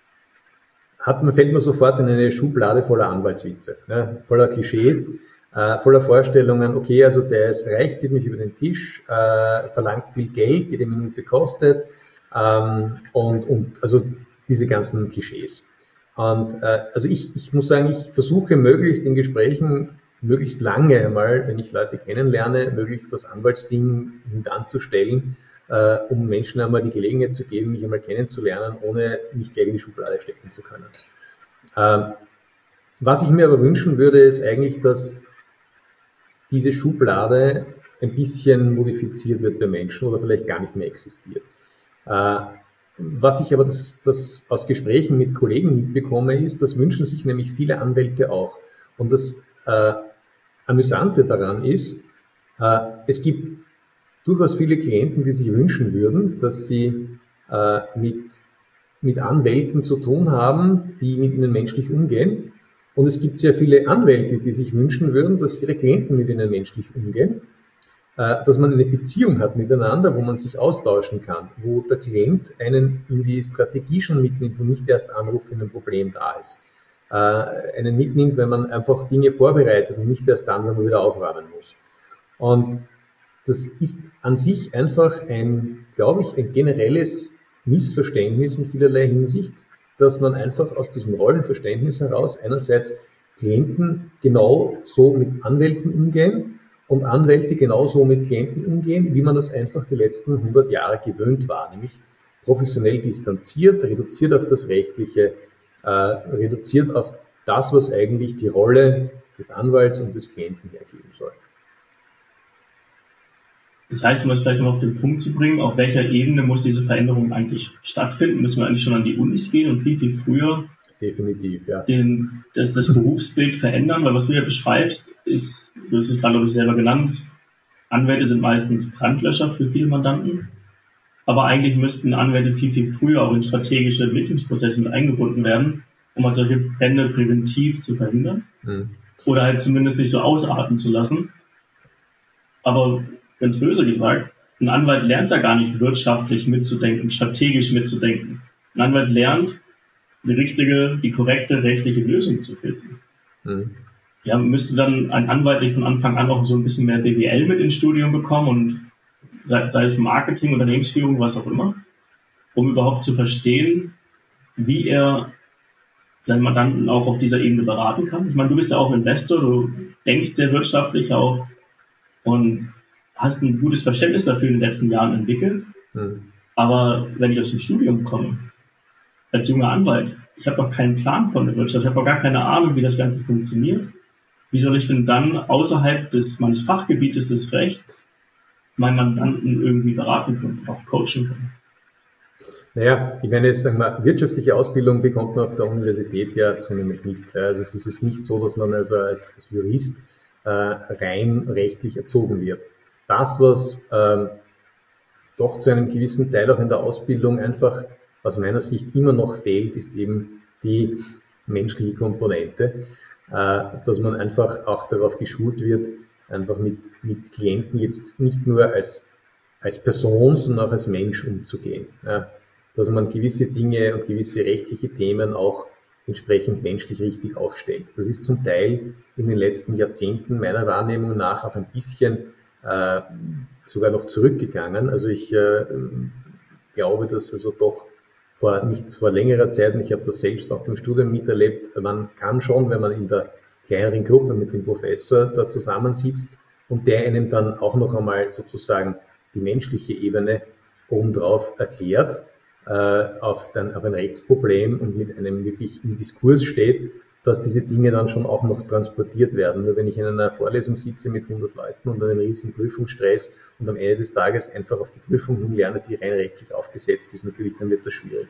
hat man, fällt man sofort in eine Schublade voller Anwaltswitze, ne, voller Klischees, äh, voller Vorstellungen, okay, also der ist reich, zieht mich über den Tisch, äh, verlangt viel Geld, jede Minute kostet, ähm, und, und also diese ganzen Klischees. Und äh, also ich, ich muss sagen, ich versuche möglichst in Gesprächen, möglichst lange einmal, wenn ich Leute kennenlerne, möglichst das Anwaltsding hintanzustellen, äh, um Menschen einmal die Gelegenheit zu geben, mich einmal kennenzulernen, ohne mich gleich in die Schublade stecken zu können. Ähm, was ich mir aber wünschen würde, ist eigentlich, dass diese Schublade ein bisschen modifiziert wird bei Menschen oder vielleicht gar nicht mehr existiert. Äh, was ich aber das, das aus Gesprächen mit Kollegen mitbekomme, ist, das wünschen sich nämlich viele Anwälte auch. Und das äh, Amüsante daran ist, äh, es gibt durchaus viele Klienten, die sich wünschen würden, dass sie äh, mit, mit Anwälten zu tun haben, die mit ihnen menschlich umgehen. Und es gibt sehr viele Anwälte, die sich wünschen würden, dass ihre Klienten mit ihnen menschlich umgehen. Äh, dass man eine Beziehung hat miteinander, wo man sich austauschen kann, wo der Klient einen in die Strategie schon mitnimmt und nicht erst anruft, wenn ein Problem da ist. Äh, einen mitnimmt, wenn man einfach Dinge vorbereitet und nicht erst dann, wenn man wieder aufräumen muss. Und das ist an sich einfach ein, glaube ich, ein generelles Missverständnis in vielerlei Hinsicht, dass man einfach aus diesem Rollenverständnis heraus einerseits Klienten genau so mit Anwälten umgehen und Anwälte genauso mit Klienten umgehen, wie man das einfach die letzten hundert Jahre gewöhnt war, nämlich professionell distanziert, reduziert auf das Rechtliche, äh, reduziert auf das, was eigentlich die Rolle des Anwalts und des Klienten hergeben soll. Das heißt, um das vielleicht noch auf den Punkt zu bringen, auf welcher Ebene muss diese Veränderung eigentlich stattfinden? Müssen wir eigentlich schon an die Unis gehen und viel, viel früher Definitiv, ja. Den, das, das Berufsbild verändern? Weil was du ja beschreibst, ist, du hast es gerade, glaube ich, selber genannt, Anwälte sind meistens Brandlöscher für viele Mandanten. Aber eigentlich müssten Anwälte viel, viel früher auch in strategische Entwicklungsprozesse mit eingebunden werden, um halt solche Brände präventiv zu verhindern. Mhm. Oder halt zumindest nicht so ausarten zu lassen. Aber ganz böse gesagt, ein Anwalt lernt ja gar nicht wirtschaftlich mitzudenken, strategisch mitzudenken. Ein Anwalt lernt, die richtige, die korrekte rechtliche Lösung zu finden. Mhm. Ja, müsste dann ein Anwalt nicht von Anfang an auch so ein bisschen mehr B W L mit ins Studium bekommen und sei, sei es Marketing, Unternehmensführung, was auch immer, um überhaupt zu verstehen, wie er seinen Mandanten auch auf dieser Ebene beraten kann. Ich meine, du bist ja auch Investor, du denkst sehr wirtschaftlich auch und hast ein gutes Verständnis dafür in den letzten Jahren entwickelt. Mhm. Aber wenn ich aus dem Studium komme, als junger Anwalt, ich habe noch keinen Plan von der Wirtschaft, ich habe noch gar keine Ahnung, wie das Ganze funktioniert. Wie soll ich denn dann außerhalb des, meines Fachgebietes des Rechts meinen Mandanten irgendwie beraten können, auch coachen können? Naja, ich meine, jetzt sagen wir, wirtschaftliche Ausbildung bekommt man auf der Universität ja zunehmend mit. Also es ist nicht so, dass man also als, als Jurist äh, rein rechtlich erzogen wird. Das, was ähm, doch zu einem gewissen Teil auch in der Ausbildung einfach aus meiner Sicht immer noch fehlt, ist eben die menschliche Komponente, äh, dass man einfach auch darauf geschult wird, einfach mit, mit Klienten jetzt nicht nur als, als Person, sondern auch als Mensch umzugehen. Ja, dass man gewisse Dinge und gewisse rechtliche Themen auch entsprechend menschlich richtig aufstellt. Das ist zum Teil in den letzten Jahrzehnten meiner Wahrnehmung nach auch ein bisschen äh, sogar noch zurückgegangen. Also ich äh, glaube, dass also doch vor nicht vor längerer Zeit, und ich habe das selbst auch im Studium miterlebt, man kann schon, wenn man in der kleineren Gruppe mit dem Professor da zusammensitzt und der einem dann auch noch einmal sozusagen die menschliche Ebene obendrauf erklärt, äh, auf, dann, auf ein Rechtsproblem und mit einem wirklich im Diskurs steht, dass diese Dinge dann schon auch noch transportiert werden. Nur wenn ich in einer Vorlesung sitze mit hundert Leuten und einem riesen Prüfungsstress und am Ende des Tages einfach auf die Prüfung hin lerne, die rein rechtlich aufgesetzt ist, natürlich, dann wird das schwierig.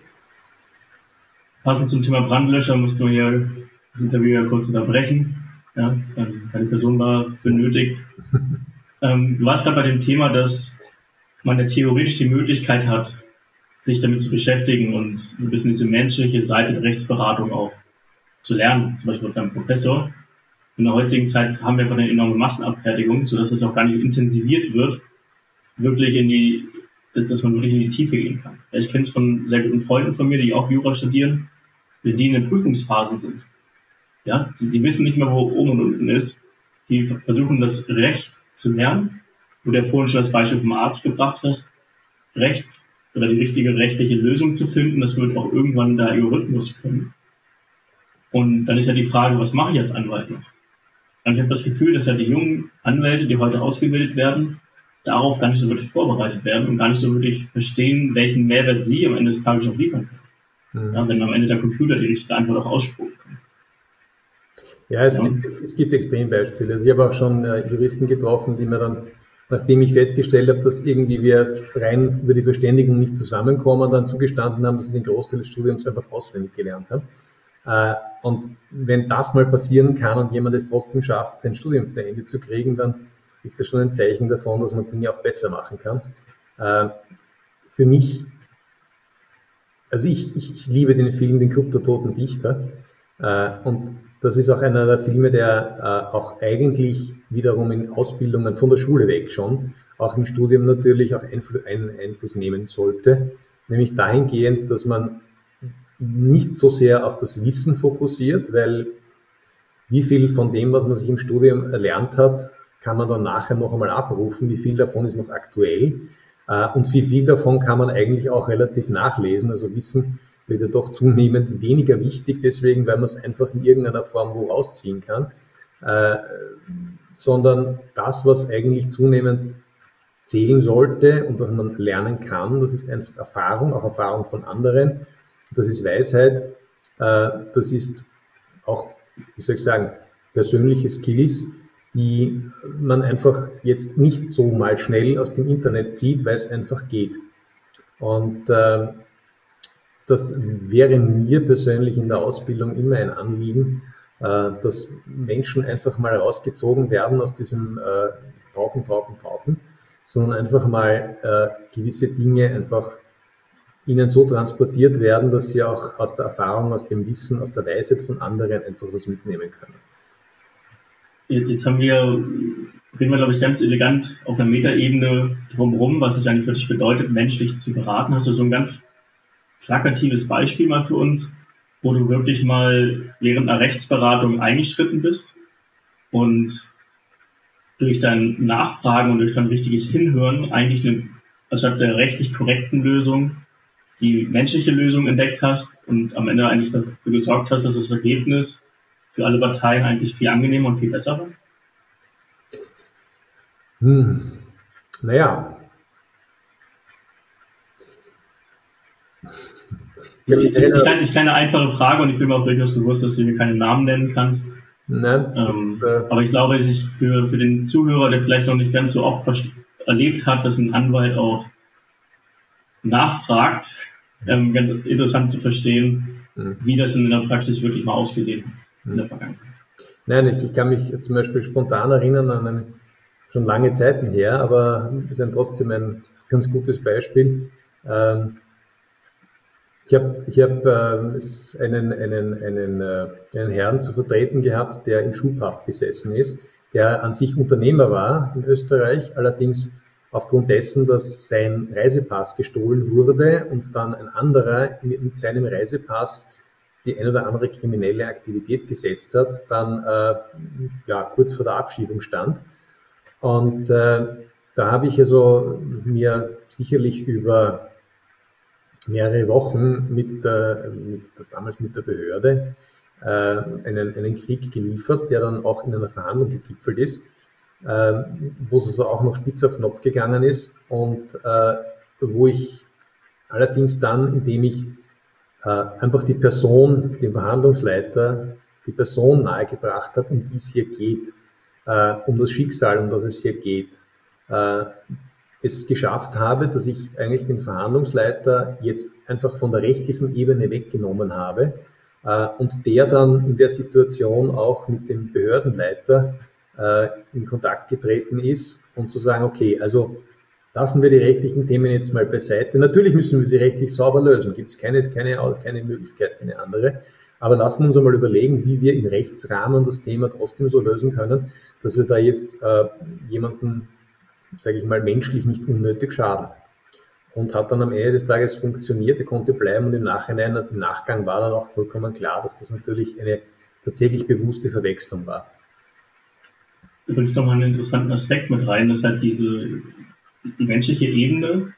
Passend zum Thema Brandlöscher mussten wir hier das Interview ja kurz unterbrechen. Ja, keine Person war benötigt. ähm, du warst gerade bei dem Thema, dass man ja theoretisch die Möglichkeit hat, sich damit zu beschäftigen und ein bisschen diese menschliche Seite der Rechtsberatung auch zu lernen, zum Beispiel mit seinem Professor. In der heutigen Zeit haben wir aber eine enorme Massenabfertigung, sodass es auch gar nicht intensiviert wird, wirklich in die, dass man wirklich in die Tiefe gehen kann. Ich kenne es von sehr guten Freunden von mir, die auch Jura studieren, die in den Prüfungsphasen sind. Ja, die, die wissen nicht mehr, wo oben und unten ist. Die versuchen, das Recht zu lernen. Wo du ja vorhin schon das Beispiel vom Arzt gebracht hast, Recht oder die richtige rechtliche Lösung zu finden, das wird auch irgendwann der Algorithmus können. Und dann ist ja die Frage, was mache ich als Anwalt noch? Und ich habe das Gefühl, dass ja die jungen Anwälte, die heute ausgebildet werden, darauf gar nicht so wirklich vorbereitet werden und gar nicht so wirklich verstehen, welchen Mehrwert sie am Ende des Tages noch liefern können. Mhm. Ja, wenn am Ende der Computer die richtige Antwort auch ausspucken kann. Ja, es, ja. Gibt, es gibt Extrembeispiele. Also ich habe auch schon äh, Juristen getroffen, die mir dann, nachdem ich festgestellt habe, dass irgendwie wir rein über die Verständigung nicht zusammenkommen, dann zugestanden haben, dass sie den Großteil des Studiums einfach auswendig gelernt haben. Äh, und wenn das mal passieren kann und jemand es trotzdem schafft, sein Studium zu Ende zu kriegen, dann ist das schon ein Zeichen davon, dass man Dinge auch besser machen kann. Äh, für mich, also ich, ich, ich liebe den Film Den Club der Toten Dichter, äh, und das ist auch einer der Filme, der äh, auch eigentlich wiederum in Ausbildungen von der Schule weg schon, auch im Studium natürlich auch Einfl- einen Einfluss nehmen sollte, nämlich dahingehend, dass man nicht so sehr auf das Wissen fokussiert, weil wie viel von dem, was man sich im Studium erlernt hat, kann man dann nachher noch einmal abrufen, wie viel davon ist noch aktuell äh, und wie viel davon kann man eigentlich auch relativ nachlesen, also Wissen wird ja doch zunehmend weniger wichtig, deswegen, weil man es einfach in irgendeiner Form wo rausziehen kann, äh, sondern das, was eigentlich zunehmend zählen sollte und was man lernen kann, das ist einfach Erfahrung, auch Erfahrung von anderen, das ist Weisheit, äh, das ist auch, wie soll ich sagen, persönliche Skills, die man einfach jetzt nicht so mal schnell aus dem Internet zieht, weil es einfach geht. Und äh, das wäre mir persönlich in der Ausbildung immer ein Anliegen, äh, dass Menschen einfach mal rausgezogen werden aus diesem äh, Brauchen, Brauchen, Brauchen, sondern einfach mal äh, gewisse Dinge einfach ihnen so transportiert werden, dass sie auch aus der Erfahrung, aus dem Wissen, aus der Weisheit von anderen einfach was mitnehmen können. Jetzt haben wir, reden wir, glaube ich, ganz elegant auf einer Metaebene drumherum, was es eigentlich wirklich bedeutet, menschlich zu beraten. Hast du so ein ganz plakatives Beispiel mal für uns, wo du wirklich mal während einer Rechtsberatung eingeschritten bist und durch dein Nachfragen und durch dein richtiges Hinhören eigentlich eine, anstatt der rechtlich korrekten Lösung die menschliche Lösung entdeckt hast und am Ende eigentlich dafür gesorgt hast, dass das Ergebnis für alle Parteien eigentlich viel angenehmer und viel besser war? Hm. Naja. Ich, ich, ich, kleine, ich kleine einfache Frage und ich bin mir auch durchaus bewusst, dass du mir keine Namen nennen kannst. Nein, ähm, das, äh, aber ich glaube, es ist für, für den Zuhörer, der vielleicht noch nicht ganz so oft erlebt hat, dass ein Anwalt auch nachfragt, ähm, ganz interessant zu verstehen, mhm. wie das in der Praxis wirklich mal ausgesehen hat mhm. in der Vergangenheit. Nein, ich, ich kann mich zum Beispiel spontan erinnern an einen, schon lange Zeiten her, aber ist ein trotzdem ein ganz gutes Beispiel. Ähm, ich habe ich hab, äh, einen, einen, einen, äh, einen Herrn zu vertreten gehabt, der in Schubhaft gesessen ist, der an sich Unternehmer war in Österreich, allerdings aufgrund dessen, dass sein Reisepass gestohlen wurde und dann ein anderer mit, mit seinem Reisepass die ein oder andere kriminelle Aktivität gesetzt hat, dann äh, ja, kurz vor der Abschiebung stand. Und äh, da habe ich also mir sicherlich über mehrere Wochen mit, der, mit damals mit der Behörde äh, einen, einen Krieg geliefert, der dann auch in einer Verhandlung gegipfelt ist, äh, wo es also auch noch spitz auf Knopf gegangen ist und äh, wo ich allerdings dann, indem ich äh, einfach die Person, den Verhandlungsleiter, die Person nahegebracht habe, um die es hier geht, äh, um das Schicksal, um das es hier geht, äh, es geschafft habe, dass ich eigentlich den Verhandlungsleiter jetzt einfach von der rechtlichen Ebene weggenommen habe äh, und der dann in der Situation auch mit dem Behördenleiter äh, in Kontakt getreten ist und zu sagen, okay, also lassen wir die rechtlichen Themen jetzt mal beiseite. Natürlich müssen wir sie rechtlich sauber lösen, gibt es keine, keine, keine Möglichkeit, keine andere. Aber lassen wir uns einmal überlegen, wie wir im Rechtsrahmen das Thema trotzdem so lösen können, dass wir da jetzt äh, jemanden, sage ich mal, menschlich nicht unnötig schaden. Und hat dann am Ende des Tages funktioniert, er konnte bleiben und im Nachhinein, im Nachgang war dann auch vollkommen klar, dass das natürlich eine tatsächlich bewusste Verwechslung war. Du bringst nochmal einen interessanten Aspekt mit rein, dass halt diese, die menschliche Ebene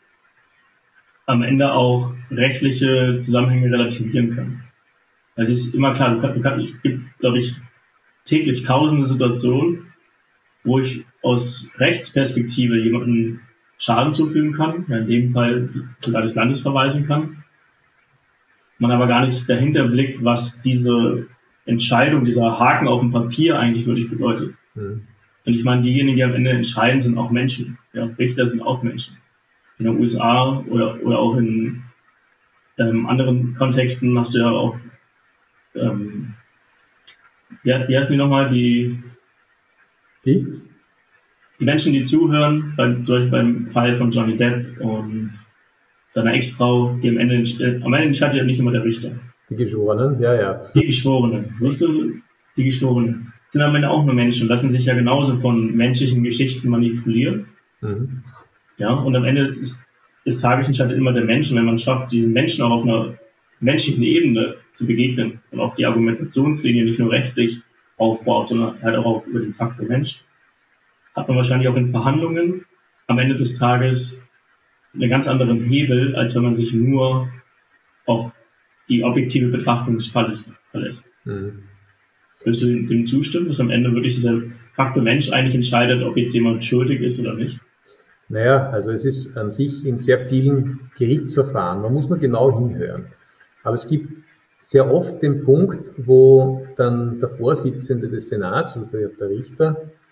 am Ende auch rechtliche Zusammenhänge relativieren kann. Also es ist immer klar, du kannst, du kannst, es gibt, glaube ich, täglich tausende Situationen, wo ich aus Rechtsperspektive jemanden Schaden zufügen kann, ja in dem Fall sogar des Landes verweisen kann, man aber gar nicht dahinter blickt, was diese Entscheidung, dieser Haken auf dem Papier eigentlich wirklich bedeutet. Mhm. Und ich meine, diejenigen, die am Ende entscheiden, sind auch Menschen. Ja, Richter sind auch Menschen. In den U S A oder, oder auch in ähm, anderen Kontexten hast du ja auch, ähm, ja, wie heißen die nochmal, die, die? die Menschen, die zuhören, beim, beim Fall von Johnny Depp und seiner Ex-Frau, die am Ende, äh, am Ende entscheidet ja nicht immer der Richter. Die Geschworenen, ja, ja. Die Geschworenen, siehst du, die Geschworenen sind am Ende auch nur Menschen, lassen sich ja genauso von menschlichen Geschichten manipulieren. Mhm. Ja, und am Ende des, des Tages entscheidet immer der Mensch. Und wenn man es schafft, diesen Menschen auch auf einer menschlichen Ebene zu begegnen und auch die Argumentationslinie nicht nur rechtlich aufbaut, sondern halt auch über den Faktor Mensch, hat man wahrscheinlich auch in Verhandlungen am Ende des Tages einen ganz anderen Hebel, als wenn man sich nur auf die objektive Betrachtung des Falles verlässt. Mhm. Würdest du dem zustimmen, dass am Ende wirklich dieser Faktor Mensch eigentlich entscheidet, ob jetzt jemand schuldig ist oder nicht? Naja, also es ist an sich in sehr vielen Gerichtsverfahren, man muss nur genau hinhören. Aber es gibt sehr oft den Punkt, wo dann der Vorsitzende des Senats oder der Richter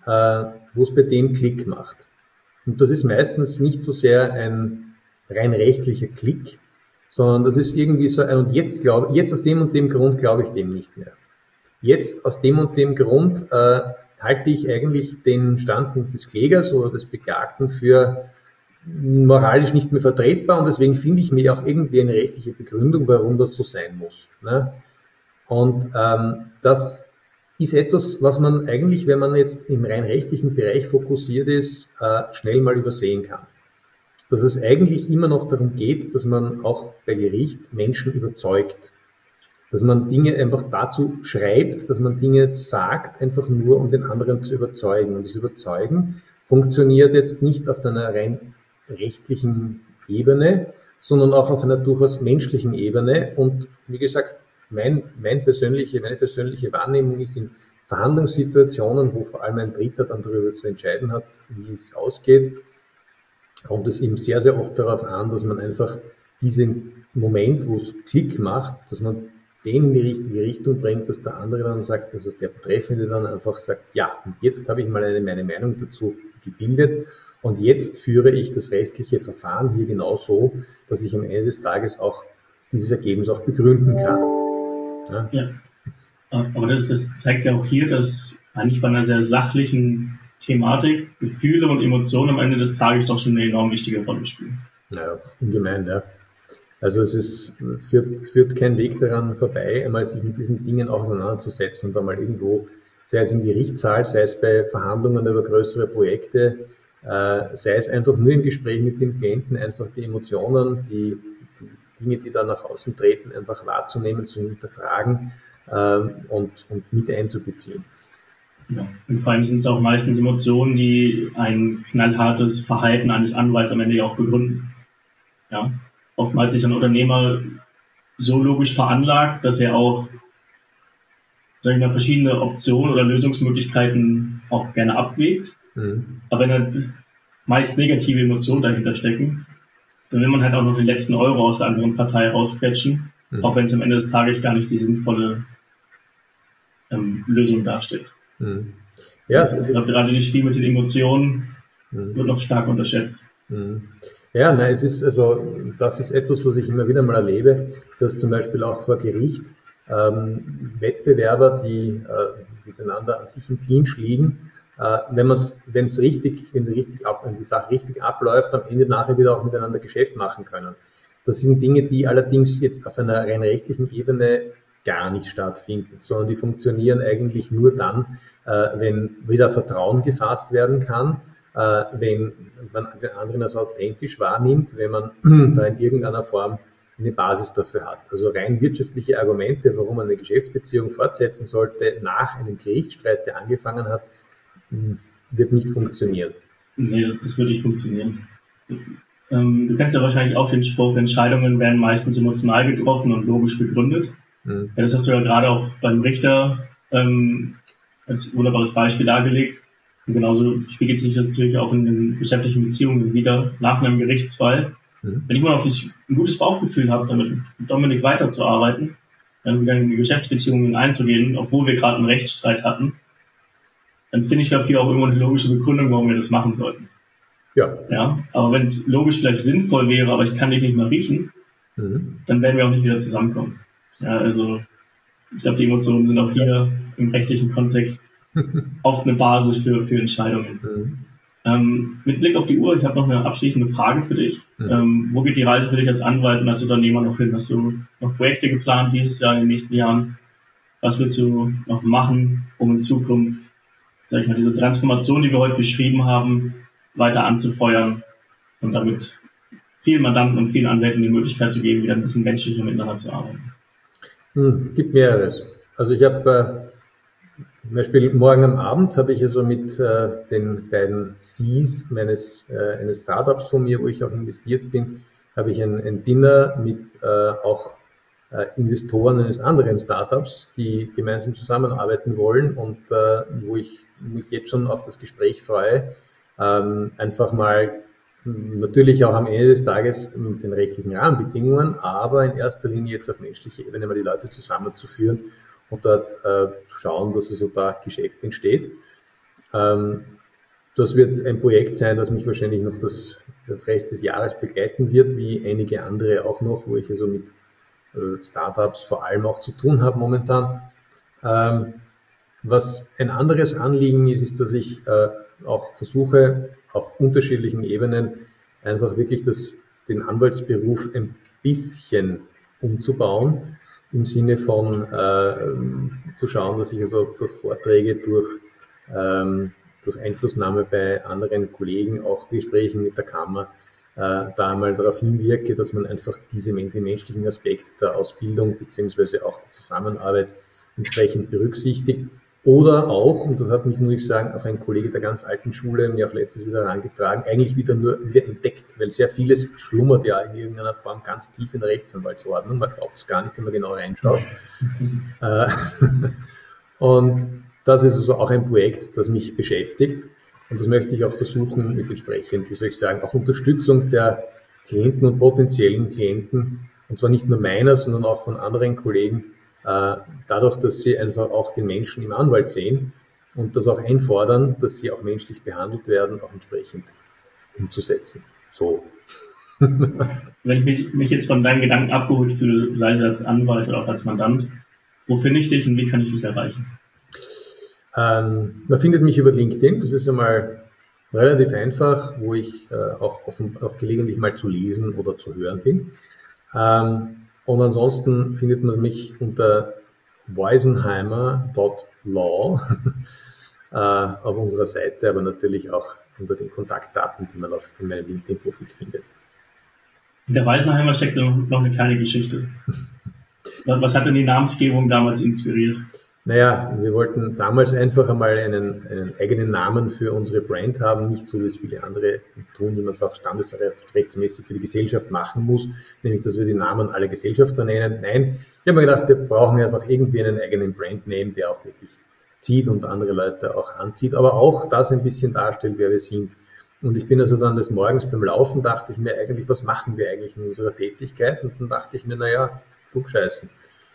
äh, wo es bei denen Klick macht. Und das ist meistens nicht so sehr ein rein rechtlicher Klick, sondern das ist irgendwie so ein, und jetzt glaube jetzt aus dem und dem Grund glaube ich dem nicht mehr. Jetzt aus dem und dem Grund äh, halte ich eigentlich den Standpunkt des Klägers oder des Beklagten für moralisch nicht mehr vertretbar und deswegen finde ich mir auch irgendwie eine rechtliche Begründung, warum das so sein muss. Ne? Und ähm, das ist etwas, was man eigentlich, wenn man jetzt im rein rechtlichen Bereich fokussiert ist, äh, schnell mal übersehen kann. Dass es eigentlich immer noch darum geht, dass man auch bei Gericht Menschen überzeugt. Dass man Dinge einfach dazu schreibt, dass man Dinge sagt, einfach nur, um den anderen zu überzeugen. Und das Überzeugen funktioniert jetzt nicht auf einer rein rechtlichen Ebene, sondern auch auf einer durchaus menschlichen Ebene. Und wie gesagt, mein, mein persönliche, meine persönliche Wahrnehmung ist in Verhandlungssituationen, wo vor allem ein Dritter dann darüber zu entscheiden hat, wie es ausgeht, kommt es eben sehr, sehr oft darauf an, dass man einfach diesen Moment, wo es Klick macht, dass man den in die richtige Richtung bringt, dass der andere dann sagt, also der Betreffende dann einfach sagt, ja, und jetzt habe ich mal eine, meine Meinung dazu gebildet und jetzt führe ich das restliche Verfahren hier genau so, dass ich am Ende des Tages auch dieses Ergebnis auch begründen kann. Ja, ja. Aber das, das zeigt ja auch hier, dass eigentlich bei einer sehr sachlichen Thematik Gefühle und Emotionen am Ende des Tages doch schon eine enorm wichtige Rolle spielen. Ja, ungemein, ja. Also es ist, führt, führt kein Weg daran vorbei, einmal sich mit diesen Dingen auseinanderzusetzen und einmal irgendwo, sei es im Gerichtssaal, sei es bei Verhandlungen über größere Projekte, äh, sei es einfach nur im Gespräch mit dem Klienten, einfach die Emotionen, die, die Dinge, die da nach außen treten, einfach wahrzunehmen, zu hinterfragen äh, und, und mit einzubeziehen. Ja. Und vor allem sind es auch meistens Emotionen, die ein knallhartes Verhalten eines Anwalts am Ende ja auch begründen. Ja. Oftmals ist ein Unternehmer so logisch veranlagt, dass er auch, sagen wir mal, verschiedene Optionen oder Lösungsmöglichkeiten auch gerne abwägt. Mhm. Aber wenn dann meist negative Emotionen dahinter stecken, dann will man halt auch noch den letzten Euro aus der anderen Partei rausquetschen, mhm. auch wenn es am Ende des Tages gar nicht die sinnvolle ähm, Lösung darstellt. Mhm. Ja, also ich glaube, gerade das Spiel mit den Emotionen mhm. wird noch stark unterschätzt. Mhm. Ja, nein, es ist, also, das ist etwas, was ich immer wieder mal erlebe, dass zum Beispiel auch vor Gericht ähm, Wettbewerber, die äh, miteinander an sich im Clinch liegen, äh, wenn man es, wenn es richtig, wenn die, richtig ab, wenn die Sache richtig abläuft, am Ende nachher wieder auch miteinander Geschäft machen können. Das sind Dinge, die allerdings jetzt auf einer rein rechtlichen Ebene gar nicht stattfinden, sondern die funktionieren eigentlich nur dann, äh, wenn wieder Vertrauen gefasst werden kann, äh, wenn man den anderen als authentisch wahrnimmt, wenn man da in irgendeiner Form eine Basis dafür hat. Also rein wirtschaftliche Argumente, warum man eine Geschäftsbeziehung fortsetzen sollte, nach einem Gerichtsstreit, der angefangen hat, wird nicht funktionieren. Nee, das würde nicht funktionieren. Ähm, du kennst ja wahrscheinlich auch den Spruch, Entscheidungen werden meistens emotional getroffen und logisch begründet. Mhm. Ja, das hast du ja gerade auch beim Richter ähm, als wunderbares Beispiel dargelegt. Und genauso spiegelt sich das natürlich auch in den geschäftlichen Beziehungen wieder nach einem Gerichtsfall. Mhm. Wenn ich mal auch ein gutes Bauchgefühl habe, damit mit Dominik weiterzuarbeiten, dann in die Geschäftsbeziehungen einzugehen, obwohl wir gerade einen Rechtsstreit hatten, dann finde ich dafür auch irgendwo eine logische Begründung, warum wir das machen sollten. Ja. Ja, aber wenn es logisch vielleicht sinnvoll wäre, aber ich kann dich nicht mal riechen, mhm. dann werden wir auch nicht wieder zusammenkommen. Ja, also ich glaube, die Emotionen sind auch hier im rechtlichen Kontext oft eine Basis für, für Entscheidungen. Mhm. Ähm, mit Blick auf die Uhr, ich habe noch eine abschließende Frage für dich. Mhm. Ähm, wo geht die Reise für dich als Anwalt und als Unternehmer noch hin? Hast du noch Projekte geplant dieses Jahr, in den nächsten Jahren? Was willst du noch machen, um in Zukunft, sag ich mal, diese Transformation, die wir heute beschrieben haben, weiter anzufeuern und damit vielen Mandanten und vielen Anwälten die Möglichkeit zu geben, wieder ein bisschen menschlicher miteinander zu arbeiten? Hm, gibt mehreres. Also ich habe äh, zum Beispiel morgen am Abend habe ich also mit äh, den beiden Cs meines äh, eines Startups von mir, wo ich auch investiert bin, habe ich ein, ein Dinner mit äh, auch äh, Investoren eines anderen Startups, die gemeinsam zusammenarbeiten wollen und äh, wo ich mich jetzt schon auf das Gespräch freue, ähm, einfach mal natürlich auch am Ende des Tages mit den rechtlichen Rahmenbedingungen, aber in erster Linie jetzt auf menschlicher Ebene mal die Leute zusammenzuführen und dort äh, schauen, dass also da Geschäft entsteht. Ähm, das wird ein Projekt sein, das mich wahrscheinlich noch das, das Rest des Jahres begleiten wird, wie einige andere auch noch, wo ich also mit äh, Startups vor allem auch zu tun habe momentan. Ähm, was ein anderes Anliegen ist, ist, dass ich äh, auch versuche, auf unterschiedlichen Ebenen einfach wirklich das, den Anwaltsberuf ein bisschen umzubauen, im Sinne von äh, zu schauen, dass ich also durch Vorträge, durch, ähm, durch Einflussnahme bei anderen Kollegen, auch Gesprächen mit der Kammer, äh, da einmal darauf hinwirke, dass man einfach diese, den menschlichen Aspekt der Ausbildung beziehungsweise auch der Zusammenarbeit entsprechend berücksichtigt. Oder auch, und das hat mich, muss ich sagen, auch ein Kollege der ganz alten Schule mir auch letztens wieder herangetragen, eigentlich wieder nur wieder entdeckt, weil sehr vieles schlummert ja in irgendeiner Form ganz tief in der Rechtsanwaltsordnung. Man glaubt es gar nicht, wenn man genau reinschaut. Äh, und das ist also auch ein Projekt, das mich beschäftigt. Und das möchte ich auch versuchen, mit entsprechend, wie soll ich sagen, auch Unterstützung der Klienten und potenziellen Klienten, und zwar nicht nur meiner, sondern auch von anderen Kollegen, dadurch, dass sie einfach auch den Menschen im Anwalt sehen und das auch einfordern, dass sie auch menschlich behandelt werden, auch entsprechend umzusetzen. So. Wenn ich mich, mich jetzt von deinen Gedanken abgeholt fühle, sei es als Anwalt oder auch als Mandant, wo finde ich dich und wie kann ich dich erreichen? Ähm, man findet mich über LinkedIn, das ist einmal relativ einfach, wo ich äh, auch, offen, auch gelegentlich mal zu lesen oder zu hören bin. Ähm, und ansonsten findet man mich unter weisenheimer Punkt law äh, auf unserer Seite, aber natürlich auch unter den Kontaktdaten, die man auf meinem LinkedIn-Profil findet. In der Weisenheimer steckt noch eine kleine Geschichte. Was hat denn die Namensgebung damals inspiriert? Naja, wir wollten damals einfach einmal einen, einen eigenen Namen für unsere Brand haben, nicht so wie es viele andere tun, wie man es auch standesrechtsmäßig für die Gesellschaft machen muss, nämlich dass wir die Namen aller Gesellschafter nennen. Nein, ich habe mir gedacht, wir brauchen einfach irgendwie einen eigenen Brandname, der auch wirklich zieht und andere Leute auch anzieht, aber auch das ein bisschen darstellt, wer wir sind. Und ich bin also dann des Morgens beim Laufen, dachte ich mir eigentlich, was machen wir eigentlich in unserer Tätigkeit? Und dann dachte ich mir, naja, klugscheißen.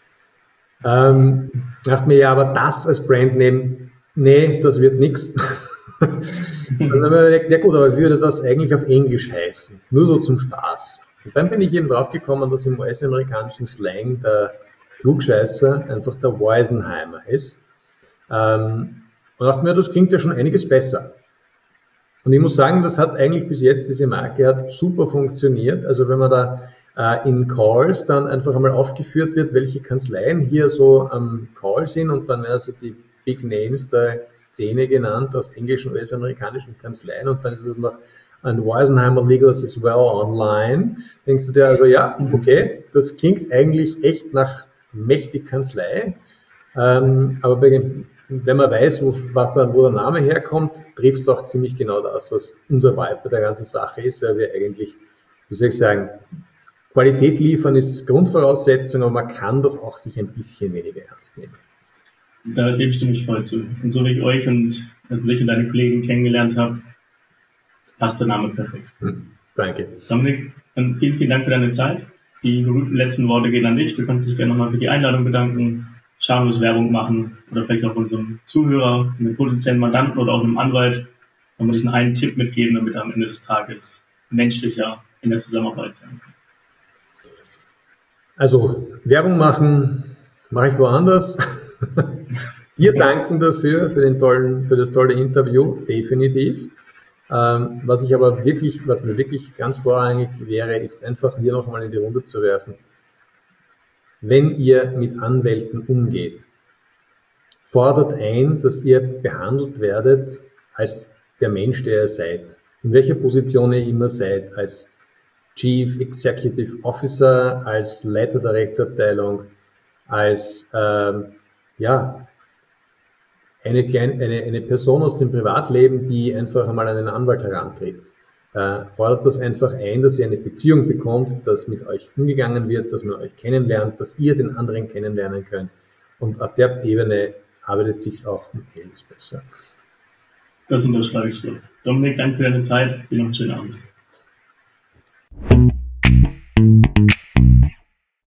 Ähm, dachte mir, ja, aber das als Brandname, nee, das wird nichts. Dann habe ich mir gedacht, ja gut, aber würde das eigentlich auf Englisch heißen? Nur so zum Spaß. Und dann bin ich eben drauf gekommen, dass im U S-amerikanischen Slang der Klugscheißer einfach der Weisenheimer ist. Ähm, und dachte mir, das klingt ja schon einiges besser. Und ich muss sagen, das hat eigentlich bis jetzt, diese Marke hat super funktioniert. Also wenn man da in Calls dann einfach einmal aufgeführt wird, welche Kanzleien hier so am Call sind und dann werden also die Big Names der Szene genannt aus englischen, U S-amerikanischen Kanzleien und dann ist es noch ein Weisenheimer Legals as well online. Denkst du dir also, ja, okay, das klingt eigentlich echt nach mächtig Kanzlei, ähm, aber bei, wenn man weiß, wo, was da, wo der Name herkommt, trifft es auch ziemlich genau das, was unser Vibe bei der ganzen Sache ist, weil wir eigentlich, wie soll ich sagen, Qualität liefern ist Grundvoraussetzung, aber man kann doch auch sich ein bisschen weniger ernst nehmen. Da dem stimme ich voll zu. Und so wie ich euch und also ich und deine Kollegen kennengelernt habe, passt der Name perfekt. Hm, danke. Dominik, dann vielen, vielen Dank für deine Zeit. Die berühmten letzten Worte gehen an dich. Du kannst dich gerne nochmal für die Einladung bedanken, schamlos Werbung machen oder vielleicht auch unserem Zuhörer, einem potenziellen Mandanten oder auch einem Anwalt, wenn wir diesen einen Tipp mitgeben, damit er am Ende des Tages menschlicher in der Zusammenarbeit sein kann. Also Werbung machen mache ich woanders. Dir danken dafür, für, den tollen, für das tolle Interview, definitiv. Ähm, was ich aber wirklich, was mir wirklich ganz vorrangig wäre, ist einfach hier noch einmal in die Runde zu werfen. Wenn ihr mit Anwälten umgeht, fordert ein, dass ihr behandelt werdet als der Mensch, der ihr seid. In welcher Position ihr immer seid, als Chief Executive Officer, als Leiter der Rechtsabteilung, als ähm, ja, eine, kleine, eine, eine Person aus dem Privatleben, die einfach einmal an einen Anwalt herantritt. Äh, fordert das einfach ein, dass ihr eine Beziehung bekommt, dass mit euch umgegangen wird, dass man euch kennenlernt, dass ihr den anderen kennenlernen könnt. Und auf der Ebene arbeitet es sich auch um einiges besser. Das unterschreibe ich so. Dominik, danke für deine Zeit. Dir noch einen schönen Abend.